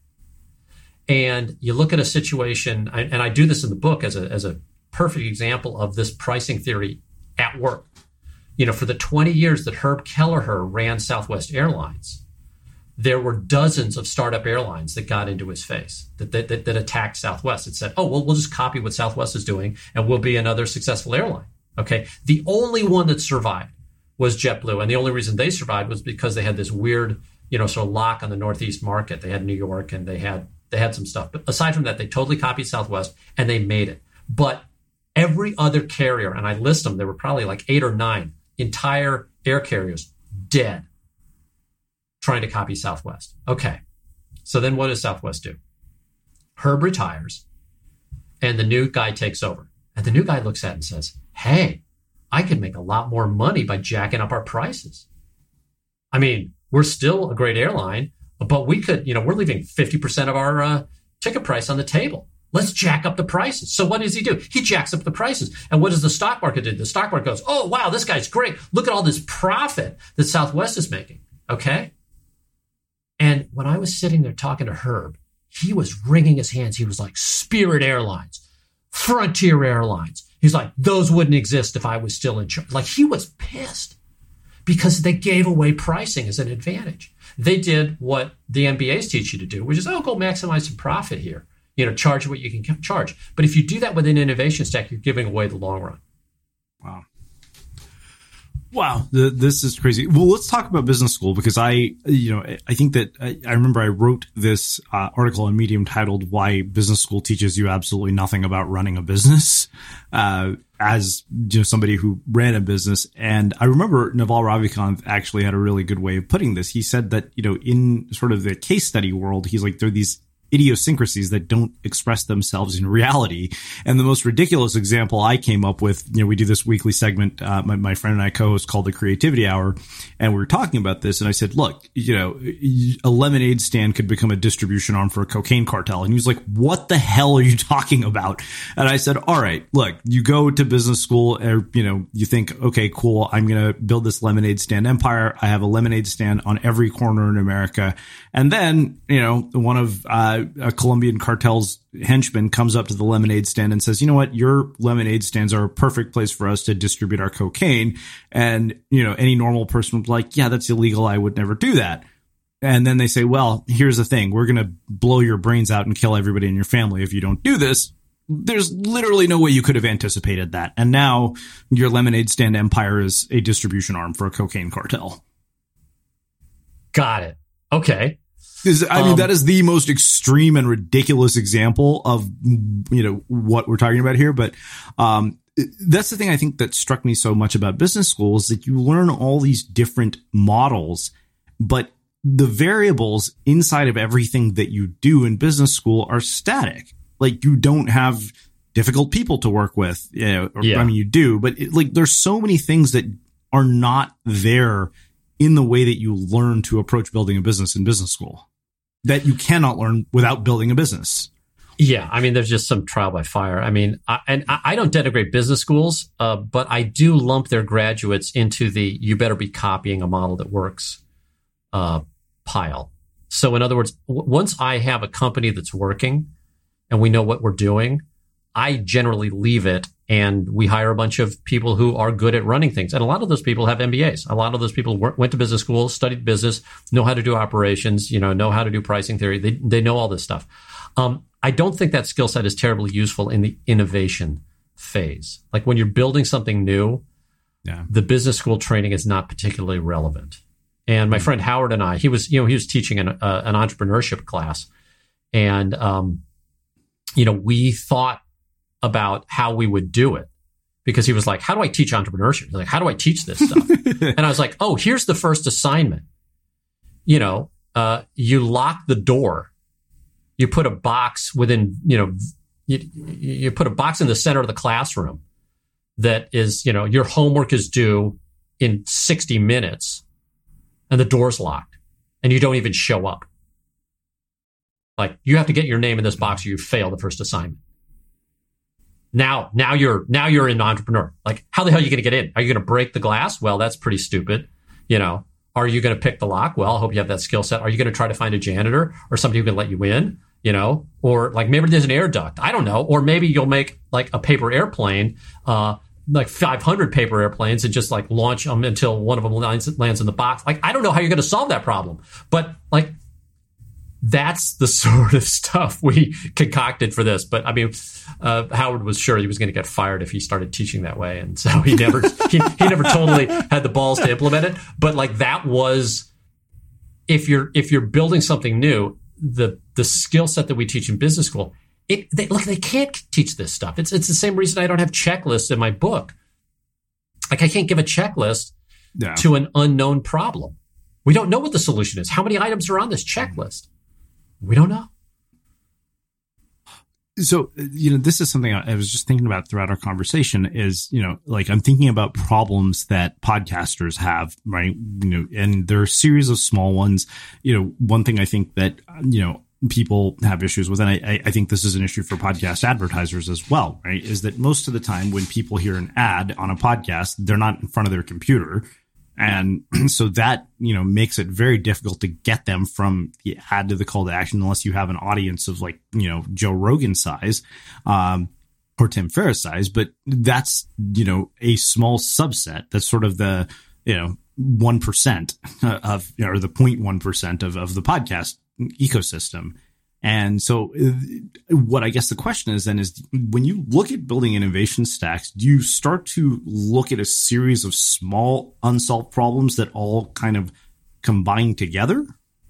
And you look at a situation, and I do this in the book as a as a perfect example of this pricing theory at work. You know, for the twenty years that Herb Kelleher ran Southwest Airlines, there were dozens of startup airlines that got into his face, that that, that, that attacked Southwest and said, oh, well, we'll just copy what Southwest is doing and we'll be another successful airline. Okay. The only one that survived was JetBlue. And the only reason they survived was because they had this weird, you know, sort of lock on the Northeast market. They had New York and they had they had some stuff. But aside from that, they totally copied Southwest and they made it. But every other carrier, and I list them, there were probably like eight or nine entire air carriers dead trying to copy Southwest. Okay. So then what does Southwest do? Herb retires and the new guy takes over. And the new guy looks at it and says, hey, I can make a lot more money by jacking up our prices. I mean, we're still a great airline, but we could, you know, we're leaving fifty percent of our uh, ticket price on the table. Let's jack up the prices. So what does he do? He jacks up the prices. And what does the stock market do? The stock market goes, oh, wow, this guy's great. Look at all this profit that Southwest is making. Okay. And when I was sitting there talking to Herb, he was wringing his hands. He was like, Spirit Airlines, Frontier Airlines. He's like, those wouldn't exist if I was still in charge. Like, he was pissed because they gave away pricing as an advantage. They did what the M B As teach you to do, which is, oh, go maximize some profit here. You know, charge what you can charge. But if you do that with an innovation stack, you're giving away the long run. Wow. Wow, the, this is crazy. Well, let's talk about business school, because I, you know, I think that I, I remember I wrote this uh, article on Medium titled "Why Business School Teaches You Absolutely Nothing About Running a Business," uh, as you know, somebody who ran a business. And I remember Naval Ravikant actually had a really good way of putting this. He said that, you know, in sort of the case study world, he's like, there are these idiosyncrasies that don't express themselves in reality. And the most ridiculous example I came up with, you know, we do this weekly segment, uh, my, my friend and I co-host, called the Creativity Hour. And we were talking about this. And I said, look, you know, a lemonade stand could become a distribution arm for a cocaine cartel. And he was like, what the hell are you talking about? And I said, all right, look, you go to business school, or, you know, you think, okay, cool, I'm going to build this lemonade stand empire. I have a lemonade stand on every corner in America. And then, you know, one of, uh, a Colombian cartel's henchman comes up to the lemonade stand and says, you know what, your lemonade stands are a perfect place for us to distribute our cocaine. And, you know, any normal person would be like, yeah, that's illegal. I would never do that. And then they say, well, here's the thing. We're going to blow your brains out and kill everybody in your family if you don't do this. There's literally no way you could have anticipated that. And now your lemonade stand empire is a distribution arm for a cocaine cartel. Got it. Okay. Is, I mean, um, that is the most extreme and ridiculous example of, you know, what we're talking about here. But um, that's the thing I think that struck me so much about business school is that you learn all these different models, but the variables inside of everything that you do in business school are static. Like, you don't have difficult people to work with. You know, or, yeah. I mean, you do, but it, like, there's so many things that are not there in the way that you learn to approach building a business in business school that you cannot learn without building a business. Yeah. I mean, there's just some trial by fire. I mean, I, and I don't denigrate business schools, uh, but I do lump their graduates into the, you better be copying a model that works, uh, pile. So in other words, w- once I have a company that's working and we know what we're doing, I generally leave it and we hire a bunch of people who are good at running things. And a lot of those people have M B As. A lot of those people went to business school, studied business, know how to do operations, you know, know how to do pricing theory. They they know all this stuff. Um, I don't think that skill set is terribly useful in the innovation phase. Like when you're building something new, yeah. the business school training is not particularly relevant. And my friend Howard and I, he was, you know, he was teaching an, uh, an entrepreneurship class. And, um, you know, we thought about how we would do it because he was like, how do I teach entrepreneurship? He's like, how do I teach this stuff? And I was like, oh, here's the first assignment. You know, uh, you lock the door. You put a box within, you know, you, you put a box in the center of the classroom that is, you know, your homework is due in sixty minutes and the door's locked and you don't even show up. Like, you have to get your name in this box or you fail the first assignment. Now, now you're, now you're an entrepreneur. Like, how the hell are you going to get in? Are you going to break the glass? Well, that's pretty stupid. You know, are you going to pick the lock? Well, I hope you have that skill set. Are you going to try to find a janitor or somebody who can let you in? You know, or like maybe there's an air duct. I don't know. Or maybe you'll make like a paper airplane, uh, like five hundred paper airplanes and just like launch them until one of them lands, lands in the box. Like, I don't know how you're going to solve that problem, but like, that's the sort of stuff we concocted for this. But I mean, uh, Howard was sure he was going to get fired if he started teaching that way. And so he never, he, he never totally had the balls to implement it. But like, that was, if you're, if you're building something new, the, the skill set that we teach in business school, it, they, look, they can't teach this stuff. It's, it's the same reason I don't have checklists in my book. Like, I can't give a checklist yeah. to an unknown problem. We don't know what the solution is. How many items are on this checklist? We don't know. So, you know, this is something I was just thinking about throughout our conversation is, you know, like I'm thinking about problems that podcasters have, right? You know, and there are a series of small ones. You know, one thing I think that, you know, people have issues with, and I, I think this is an issue for podcast advertisers as well, right? Is that most of the time when people hear an ad on a podcast, they're not in front of their computer. And so that, you know, makes it very difficult to get them from the ad to the call to action unless you have an audience of like, you know, Joe Rogan size, um, or Tim Ferriss size. But that's, you know, a small subset. That's sort of the, you know, one percent of, or the zero point one percent of, of the podcast ecosystem. And so what I guess the question is then is when you look at building innovation stacks, do you start to look at a series of small unsolved problems that all kind of combine together?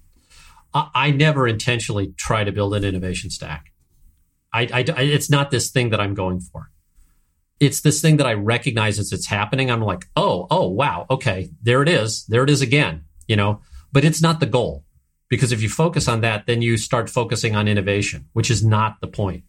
I never intentionally try to build an innovation stack. I, I, it's not this thing that I'm going for. It's this thing that I recognize as it's happening. I'm like, oh, oh, wow. Okay. There it is. There it is again, you know, but it's not the goal. Because if you focus on that, then you start focusing on innovation, which is not the point.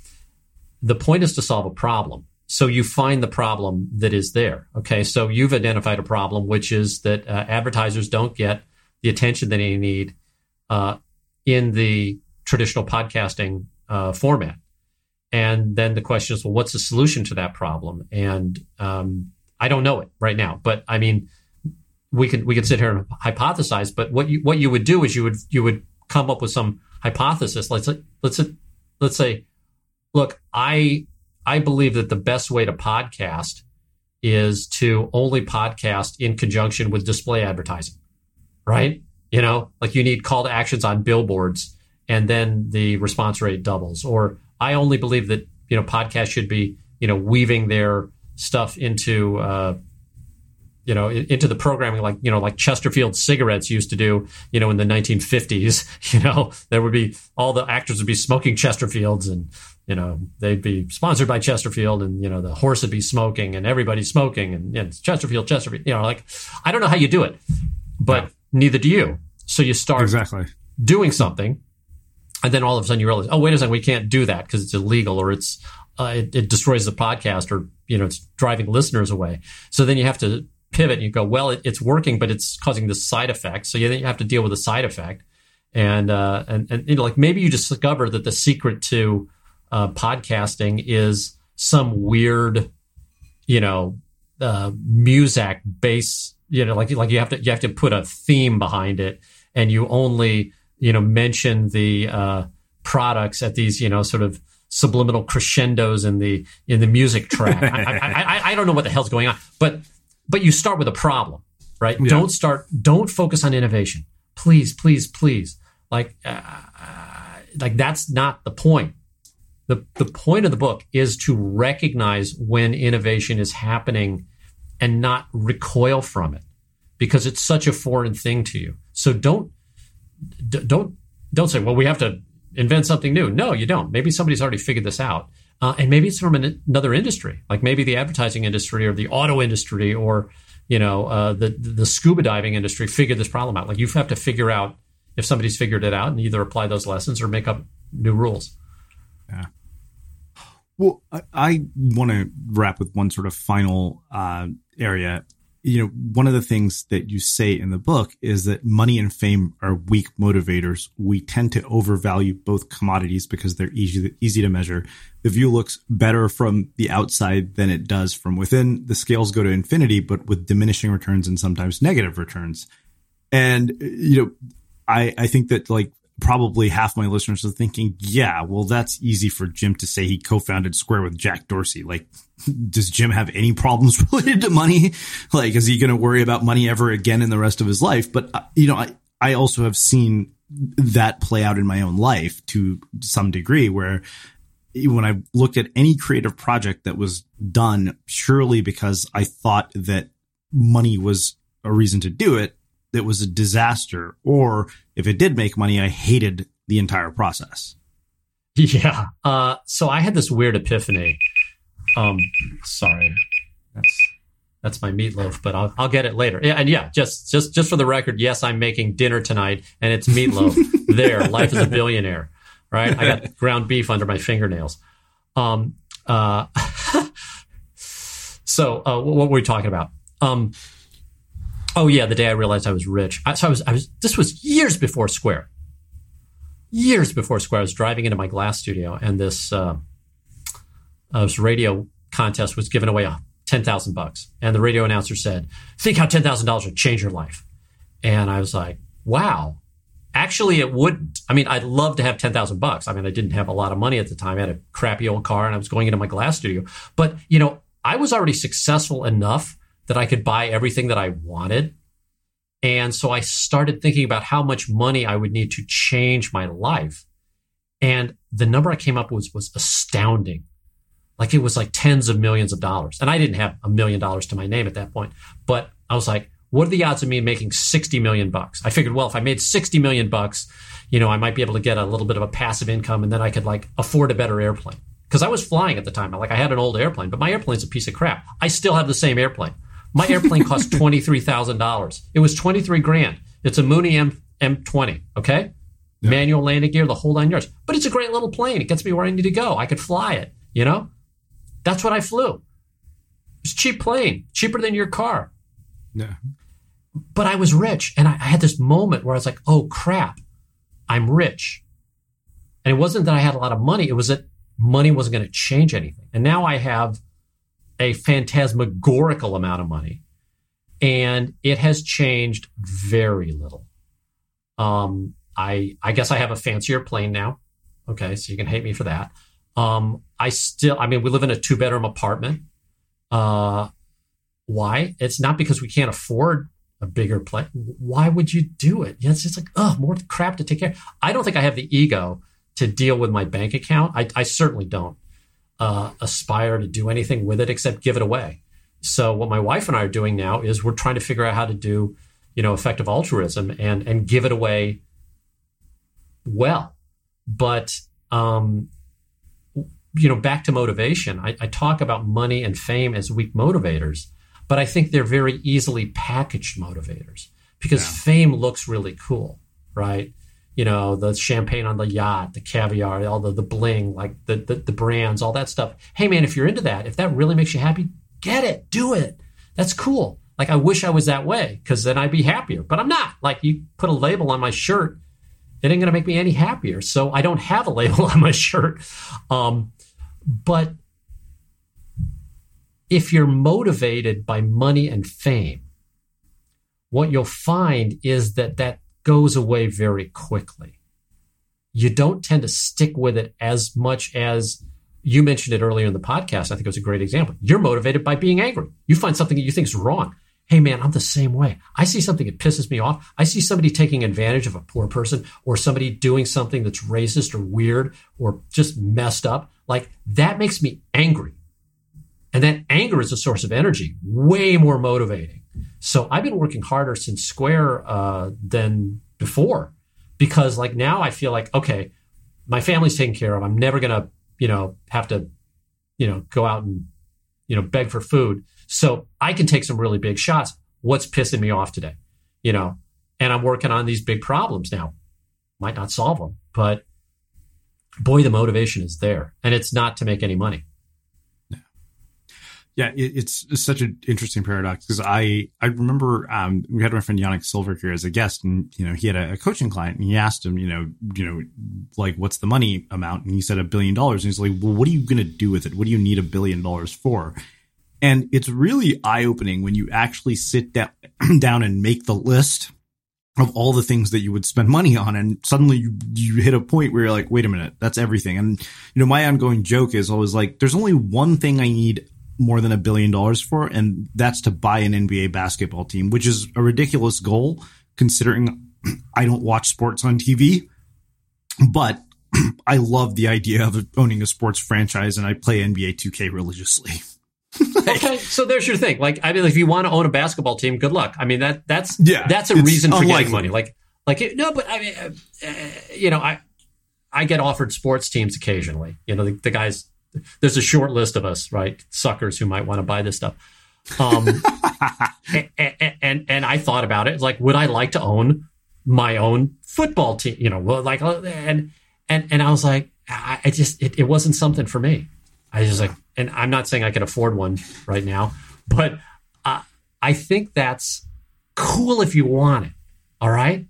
The point is to solve a problem. So you find the problem that is there. Okay, so you've identified a problem, which is that uh, advertisers don't get the attention that they need uh, in the traditional podcasting uh, format. And then the question is, well, what's the solution to that problem? And um, I don't know it right now, but I mean, we can we can sit here and hypothesize, but what you what you would do is you would you would come up with some hypothesis. Let's let's let's say, look, I I believe that the best way to podcast is to only podcast in conjunction with display advertising, right? You know, like you need call to actions on billboards, and then the response rate doubles. Or I only believe that, you know, podcasts should be, you know, weaving their stuff into uh, you know, into the programming, like, you know, like Chesterfield cigarettes used to do, you know, in the nineteen fifties. You know, there would be, all the actors would be smoking Chesterfields, and, you know, they'd be sponsored by Chesterfield, and, you know, the horse would be smoking and everybody's smoking, and, and it's Chesterfield, Chesterfield, you know, like, I don't know how you do it, but yeah. Neither do you. So you start exactly doing something, and then all of a sudden you realize, oh, wait a second, we can't do that because it's illegal, or it's, uh, it, it destroys the podcast, or, you know, it's driving listeners away. So then you have to pivot and you go, well, it, it's working, but it's causing this side effect. So you then you have to deal with the side effect. And, uh, and, and, you know, like maybe you discover that the secret to, uh, podcasting is some weird, you know, uh, Muzak bass, you know, like, like you have to, you have to put a theme behind it, and you only, you know, mention the, uh, products at these, you know, sort of subliminal crescendos in the, in the music track. I, I, I, I don't know what the hell's going on, but, But you start with a problem, right? Yeah. Don't start, don't focus on innovation. Please, please, please. Like, uh, like that's not the point. The, the point of the book is to recognize when innovation is happening and not recoil from it, because it's such a foreign thing to you. So don't, don't, don't say, well, we have to invent something new. No, you don't. Maybe somebody's already figured this out. Uh, and maybe it's from an, another industry, like maybe the advertising industry or the auto industry or, you know, uh, the, the scuba diving industry figured this problem out. Like you have to figure out if somebody's figured it out and either apply those lessons or make up new rules. Yeah. Well, I, I want to wrap with one sort of final uh, area. You know, one of the things that you say in the book is that money and fame are weak motivators. We tend to overvalue both commodities because they're easy, easy to measure. The view looks better from the outside than it does from within. The scales go to infinity, but with diminishing returns and sometimes negative returns. And, you know, I, I think that like probably half my listeners are thinking, yeah, well, that's easy for Jim to say. He co-founded Square with Jack Dorsey. Like, does Jim have any problems related to money? Like, is he going to worry about money ever again in the rest of his life? But, uh, you know, I, I also have seen that play out in my own life to some degree, where when I looked at any creative project that was done purely because I thought that money was a reason to do it, it was a disaster. Or if it did make money, I hated the entire process. Yeah. Uh, so I had this weird epiphany. Um, sorry, that's that's my meatloaf, but I'll I'll get it later. Yeah, and yeah, just just just for the record, yes, I'm making dinner tonight, and it's meatloaf. There, life is a billionaire, right? I got ground beef under my fingernails. Um. Uh. so, uh, what were we talking about? Um. Oh yeah, the day I realized I was rich. I, so I was, I was. This was years before Square. Years before Square, I was driving into my glass studio, and this uh, uh, this radio contest was giving away ten thousand bucks, and the radio announcer said, "Think how ten thousand dollars would change your life." And I was like, "Wow, actually, it wouldn't." I mean, I'd love to have ten thousand bucks. I mean, I didn't have a lot of money at the time. I had a crappy old car, and I was going into my glass studio. But you know, I was already successful enough that I could buy everything that I wanted. And so I started thinking about how much money I would need to change my life. And the number I came up with was, was astounding. Like it was like tens of millions of dollars. And I didn't have a million dollars to my name at that point. But I was like, what are the odds of me making sixty million bucks? I figured, well, if I made sixty million bucks, you know, I might be able to get a little bit of a passive income, and then I could like afford a better airplane. Because I was flying at the time. Like I had an old airplane, but my airplane's a piece of crap. I still have the same airplane. My airplane cost twenty-three thousand dollars. It was twenty-three grand. It's a Mooney M M20, okay? Yeah. Manual landing gear, the whole nine yards. But it's a great little plane. It gets me where I need to go. I could fly it, you know? That's what I flew. It's a cheap plane, cheaper than your car. Yeah. But I was rich, and I, I had this moment where I was like, oh, crap, I'm rich. And it wasn't that I had a lot of money. It was that money wasn't going to change anything. And now I have a phantasmagorical amount of money, and it has changed very little. Um, I I guess I have a fancier plane now. Okay, so you can hate me for that. Um, I still, I mean, we live in a two bedroom apartment. Uh, why? It's not because we can't afford a bigger plane. Why would you do it? Yeah, it's just like, oh, more crap to take care of. I don't think I have the ego to deal with my bank account. I, I certainly don't. Uh, aspire to do anything with it except give it away. So what my wife and I are doing now is we're trying to figure out how to do, you know, effective altruism and and give it away well. But um, you know, back to motivation. I, I talk about money and fame as weak motivators, but I think they're very easily packaged motivators because yeah. fame looks really cool, right? You know, the champagne on the yacht, the caviar, all the, the bling, like the, the the brands, all that stuff. Hey, man, if you're into that, if that really makes you happy, get it, do it. That's cool. Like, I wish I was that way because then I'd be happier. But I'm not. Like, you put a label on my shirt, it ain't going to make me any happier. So I don't have a label on my shirt. Um, but if you're motivated by money and fame, what you'll find is that that goes away very quickly. You don't tend to stick with it as much as you mentioned it earlier in the podcast. I think it was a great example. You're motivated by being angry. You find something that you think is wrong. Hey, man, I'm the same way. I see something that pisses me off. I see somebody taking advantage of a poor person or somebody doing something that's racist or weird or just messed up. Like, that makes me angry. And that anger is a source of energy, way more motivating. So I've been working harder since Square uh, than before because, like, now I feel like, okay, my family's taken care of. I'm never going to, you know, have to, you know, go out and, you know, beg for food. So I can take some really big shots. What's pissing me off today? You know, and I'm working on these big problems now. Might not solve them, but boy, the motivation is there. And it's not to make any money. Yeah, it, it's, it's such an interesting paradox because I I remember um, we had my friend Yannick Silver here as a guest, and you know he had a, a coaching client, and he asked him, you know, you know, like what's the money amount, and he said a billion dollars, and he's like, well, what are you going to do with it? What do you need a billion dollars for? And it's really eye opening when you actually sit down down and make the list of all the things that you would spend money on, and suddenly you, you hit a point where you're like, wait a minute, that's everything. And you know, my ongoing joke is always like, there's only one thing I need more than a billion dollars for, and that's to buy an N B A basketball team, which is a ridiculous goal considering I don't watch sports on T V, but I love the idea of owning a sports franchise, and I play N B A two K religiously. Okay, so there's your thing. Like, I mean, if you want to own a basketball team, good luck. I mean, that that's yeah, that's a reason for unlikely. getting money. Like, like it, no, but I mean, uh, uh, you know, I I get offered sports teams occasionally. You know, the, the guys. There's a short list of us, right? Suckers who might want to buy this stuff. Um, and, and, and and I thought about it. Like, would I like to own my own football team? You know, well, like, and and and I was like, I, I just it, it wasn't something for me. I was just like, and I'm not saying I can afford one right now, but uh, I think that's cool if you want it. All right,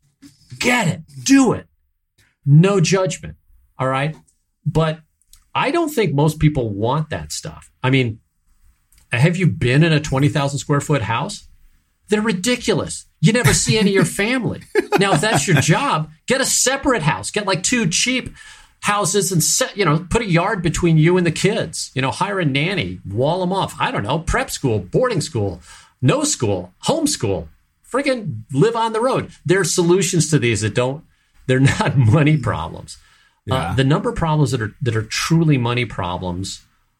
get it, do it, no judgment. All right, but I don't think most people want that stuff. I mean, have you been in a twenty thousand square foot house? They're ridiculous. You never see any of your family. Now, if that's your job, get a separate house. Get like two cheap houses and set, you know, put a yard between you and the kids. You know, hire a nanny, wall them off. I don't know, prep school, boarding school, no school, homeschool. Friggin' live on the road. There are solutions to these that don't, they're not money problems. Yeah. Uh, the number of problems that are that are truly money problems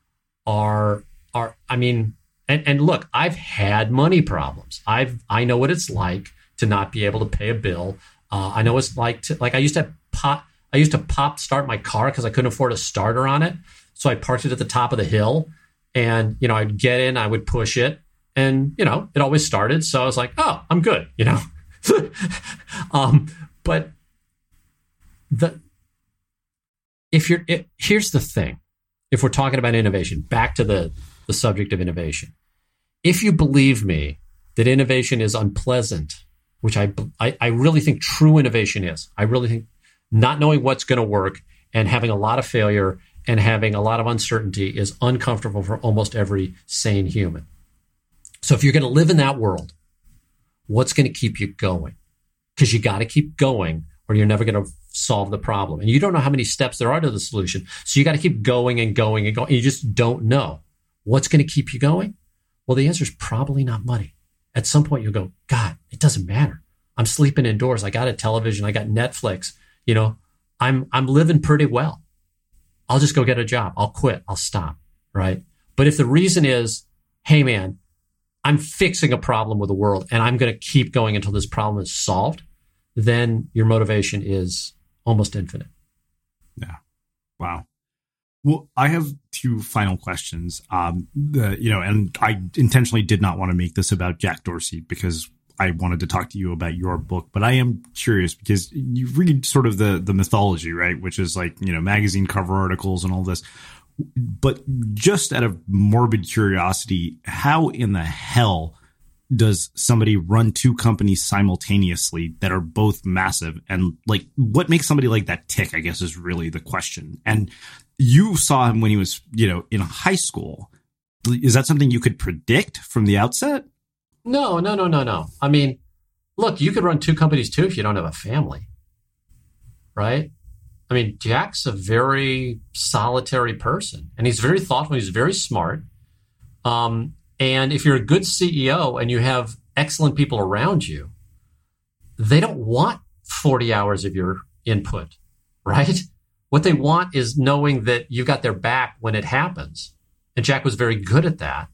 are are I mean, and, and look, I've had money problems. I've I know what it's like to not be able to pay a bill. Uh, I know what it's like to like I used to pop I used to pop start my car because I couldn't afford a starter on it, so I parked it at the top of the hill, and you know I'd get in, I would push it, and you know it always started. So I was like, oh, I'm good, you know. um, but the If you're, it, here's the thing. If we're talking about innovation, back to the, the subject of innovation. If you believe me that innovation is unpleasant, which I, I, I really think true innovation is, I really think not knowing what's going to work and having a lot of failure and having a lot of uncertainty is uncomfortable for almost every sane human. So if you're going to live in that world, what's going to keep you going? Because you got to keep going or you're never going to solve the problem. And you don't know how many steps there are to the solution. So you got to keep going and going and going. You just don't know. What's going to keep you going? Well, the answer is probably not money. At some point you'll go, God, it doesn't matter. I'm sleeping indoors. I got a television. I got Netflix. You know, I'm, I'm living pretty well. I'll just go get a job. I'll quit. I'll stop. Right. But if the reason is, hey man, I'm fixing a problem with the world and I'm going to keep going until this problem is solved, then your motivation is almost infinite. Yeah. Wow. Well, I have two final questions. Um, the, you know, and I intentionally did not want to make this about Jack Dorsey because I wanted to talk to you about your book, but I am curious because you read sort of the, the mythology, right? Which is like, you know, magazine cover articles and all this. But just out of morbid curiosity, how in the hell does somebody run two companies simultaneously that are both massive? And like, what makes somebody like that tick, I guess, is really the question. And you saw him when he was, you know, in high school. Is that something you could predict from the outset? No, no, no, no, no. I mean, look, you could run two companies too if you don't have a family, right? I mean, Jack's a very solitary person and he's very thoughtful. He's very smart. Um, and if you're a good C E O and you have excellent people around you, they don't want forty hours of your input, right? What they want is knowing that you got their back when it happens. And Jack was very good at that.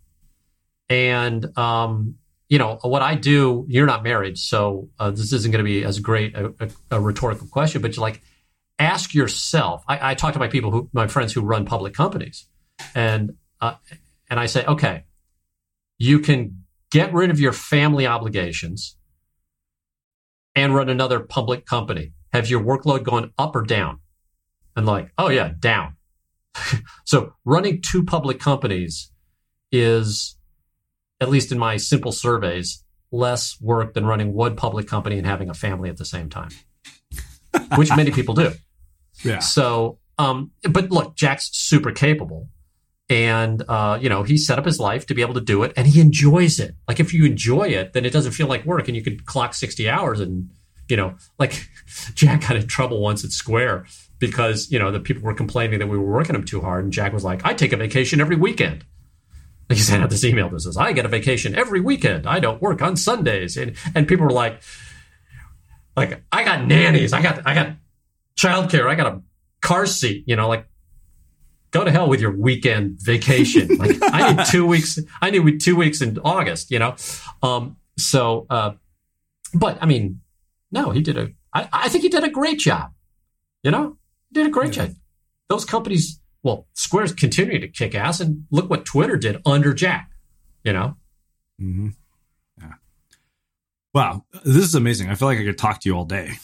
And, um, you know, what I do, you're not married, so uh, this isn't going to be as great a, a, a rhetorical question, but you're like, ask yourself, I, I talk to my people who, my friends who run public companies, and uh, and I say, okay, you can get rid of your family obligations and run another public company. Have your workload gone up or down? And like, oh yeah, down. So running two public companies is, at least in my simple surveys, less work than running one public company and having a family at the same time, which many people do. Yeah. So, um, but look, Jack's super capable, and uh, you know, he set up his life to be able to do it, and he enjoys it. Like, if you enjoy it, then it doesn't feel like work, and you can clock sixty hours. And you know, like Jack got in trouble once at Square because, you know, the people were complaining that we were working him too hard, and Jack was like, "I take a vacation every weekend." He sent out this email that says, "I get a vacation every weekend. I don't work on Sundays." And and people were like, like, I got nannies, I got I got childcare, I got a car seat, you know, like, go to hell with your weekend vacation. Like, I need two weeks, I need two weeks in August, you know? Um, so, uh, but I mean, no, he did a, I, I think he did a great job, you know? He did a great yeah. job. Those companies, well, Square's continuing to kick ass, and look what Twitter did under Jack, you know? Mm-hmm. Yeah. Wow. This is amazing. I feel like I could talk to you all day.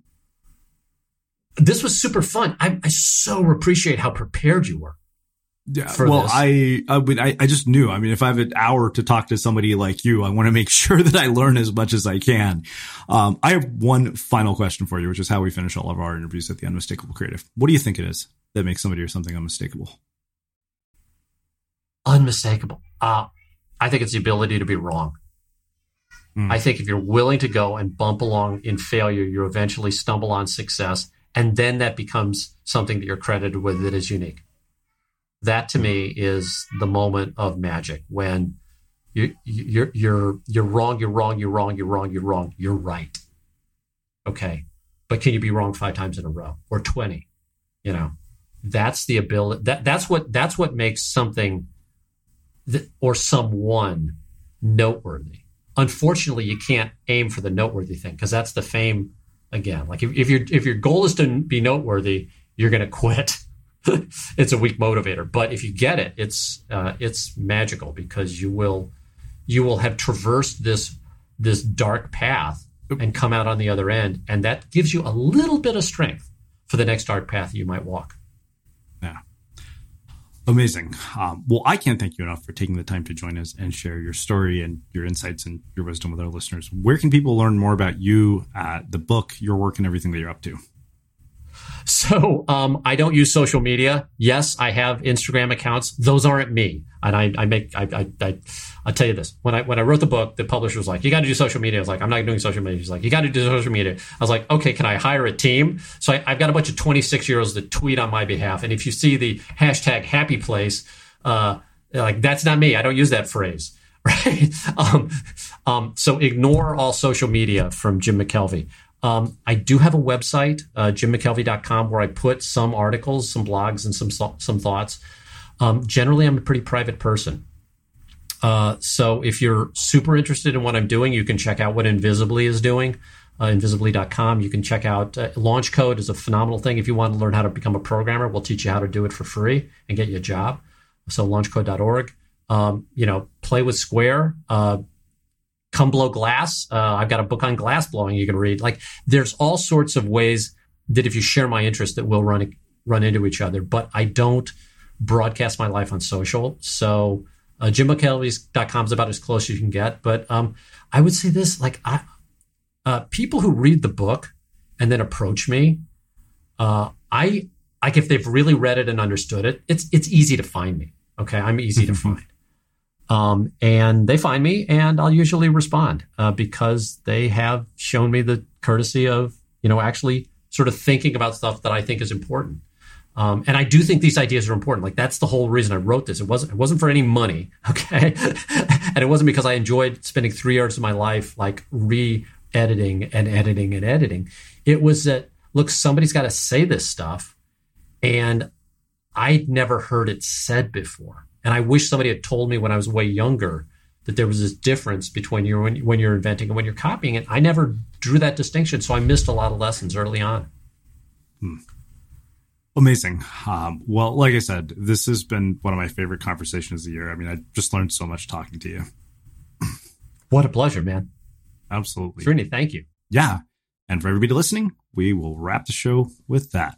This was super fun. I, I so appreciate how prepared you were. Yeah. Well, this. I, I would, I, I just knew, I mean, if I have an hour to talk to somebody like you, I want to make sure that I learn as much as I can. Um, I have one final question for you, which is how we finish all of our interviews at the Unmistakable Creative. What do you think it is that makes somebody or something unmistakable? Unmistakable. Uh, I think it's the ability to be wrong. Mm. I think if you're willing to go and bump along in failure, you eventually stumble on success. And then that becomes something that you're credited with that is unique. That to me is the moment of magic, when you, you're you're you're wrong, you're wrong, you're wrong, you're wrong, you're wrong, you're right. Okay, but can you be wrong five times in a row or twenty? You know, that's the ability. That that's what that's what makes something that, or someone noteworthy. Unfortunately, you can't aim for the noteworthy thing, because that's the fame. Again, like if, if your if your goal is to be noteworthy, you're going to quit. It's a weak motivator. But if you get it, it's uh, it's magical, because you will you will have traversed this this dark path and come out on the other end, and that gives you a little bit of strength for the next dark path you might walk. Yeah, amazing. Um, well, I can't thank you enough for taking the time to join us and share your story and your insights and your wisdom with our listeners. Where can people learn more about you, uh, the book, your work, and everything that you're up to? So um, I don't use social media. Yes, I have Instagram accounts. Those aren't me. And I, I make, I, I, I, I'll tell you this. When I when I wrote the book, the publisher was like, "You got to do social media." I was like, "I'm not doing social media." He's like, "You got to do social media." I was like, "Okay, can I hire a team?" So I, I've got a bunch of twenty-six year olds that tweet on my behalf. And if you see the hashtag happy place, uh, like, that's not me. I don't use that phrase. Right. um, um, so ignore all social media from Jim McKelvey. Um, I do have a website, uh, jim mckelvey dot com, where I put some articles, some blogs, and some some thoughts. Um, generally, I'm a pretty private person. Uh, so if you're super interested in what I'm doing, you can check out what Invisibly is doing, uh, invisibly dot com. You can check out uh, Launch Code is a phenomenal thing. If you want to learn how to become a programmer, we'll teach you how to do it for free and get you a job. So launch code dot org. Um, you know, play with Square. Uh, Come blow glass. Uh, I've got a book on glass blowing you can read. Like, there's all sorts of ways that if you share my interest, that we'll run run into each other. But I don't broadcast my life on social. So uh, jim mckelvey dot com is about as close as you can get. But um, I would say this, like, I, uh, people who read the book and then approach me, uh, I like if they've really read it and understood it, it's it's easy to find me. Okay, I'm easy to find. Um, and they find me, and I'll usually respond uh, because they have shown me the courtesy of, you know, actually sort of thinking about stuff that I think is important. Um, and I do think these ideas are important. Like, that's the whole reason I wrote this. It wasn't, it wasn't for any money. Okay. And it wasn't because I enjoyed spending three years of my life, like, re-editing and editing and editing. It was that, look, somebody's got to say this stuff. And I'd never heard it said before. And I wish somebody had told me when I was way younger that there was this difference between you when, when you're inventing and when you're copying it. I never drew that distinction, so I missed a lot of lessons early on. Hmm. Amazing. Um, well, like I said, this has been one of my favorite conversations of the year. I mean, I just learned so much talking to you. What a pleasure, man. Absolutely. Srini, thank you. Yeah. And for everybody listening, we will wrap the show with that.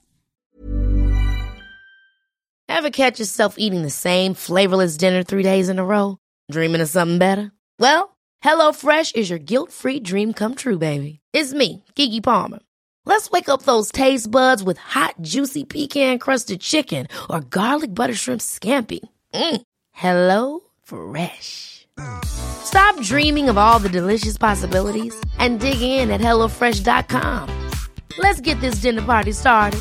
Ever catch yourself eating the same flavorless dinner three days in a row? Dreaming of something better? Well, HelloFresh is your guilt-free dream come true, baby. It's me, Keke Palmer. Let's wake up those taste buds with hot, juicy pecan-crusted chicken or garlic butter shrimp scampi. Mm. Hello Fresh. Stop dreaming of all the delicious possibilities and dig in at hello fresh dot com. Let's get this dinner party started.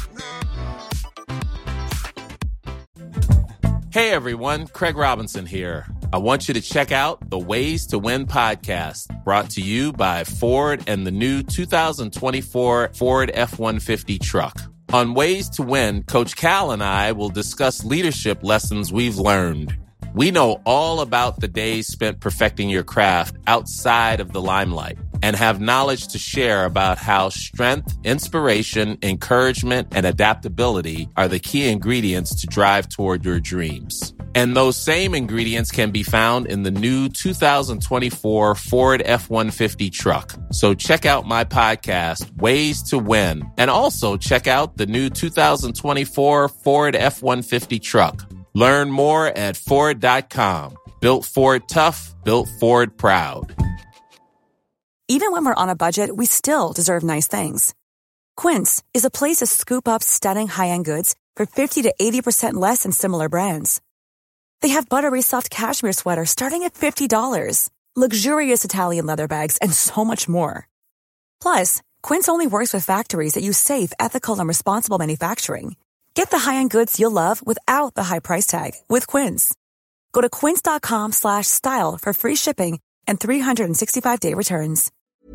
Hey everyone, Craig Robinson here. I want you to check out the Ways to Win podcast, brought to you by Ford and the new two thousand twenty-four Ford F one fifty truck. On Ways to Win, Coach Cal and I will discuss leadership lessons we've learned. We know all about the days spent perfecting your craft outside of the limelight and have knowledge to share about how strength, inspiration, encouragement, and adaptability are the key ingredients to drive toward your dreams. And those same ingredients can be found in the new two thousand twenty-four Ford F one fifty truck. So check out my podcast, Ways to Win, and also check out the new two thousand twenty-four Ford F one fifty truck. Learn more at Ford dot com. Built Ford tough, built Ford proud. Even when we're on a budget, we still deserve nice things. Quince is a place to scoop up stunning high-end goods for fifty to eighty percent less than similar brands. They have buttery soft cashmere sweaters starting at fifty dollars, luxurious Italian leather bags, and so much more. Plus, Quince only works with factories that use safe, ethical, and responsible manufacturing. Get the high-end goods you'll love without the high price tag with Quince. Go to quince dot com slash style for free shipping and three sixty-five day returns.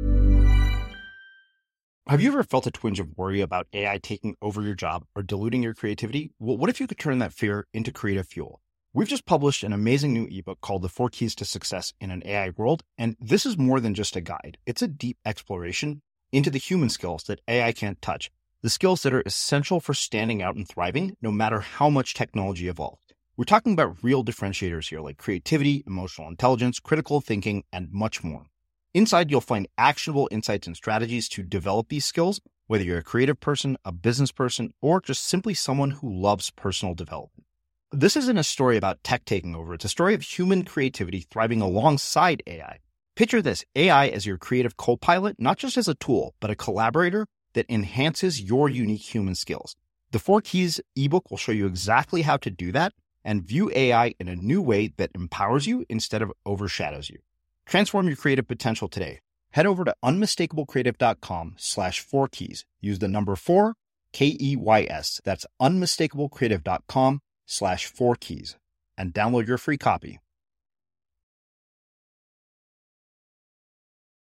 Have you ever felt a twinge of worry about A I taking over your job or diluting your creativity? Well, what if you could turn that fear into creative fuel? We've just published an amazing new ebook called The Four Keys to Success in an A I World, and this is more than just a guide. It's a deep exploration into the human skills that A I can't touch, the skills that are essential for standing out and thriving, no matter how much technology evolves. We're talking about real differentiators here, like creativity, emotional intelligence, critical thinking, and much more. Inside, you'll find actionable insights and strategies to develop these skills, whether you're a creative person, a business person, or just simply someone who loves personal development. This isn't a story about tech taking over. It's a story of human creativity thriving alongside A I. Picture this, A I as your creative co-pilot, not just as a tool, but a collaborator that enhances your unique human skills. The Four Keys ebook will show you exactly how to do that and view A I in a new way that empowers you instead of overshadows you. Transform your creative potential today. Head over to unmistakablecreative.com slash four keys. Use the number four, K E Y S. That's unmistakablecreative.com slash four keys and download your free copy.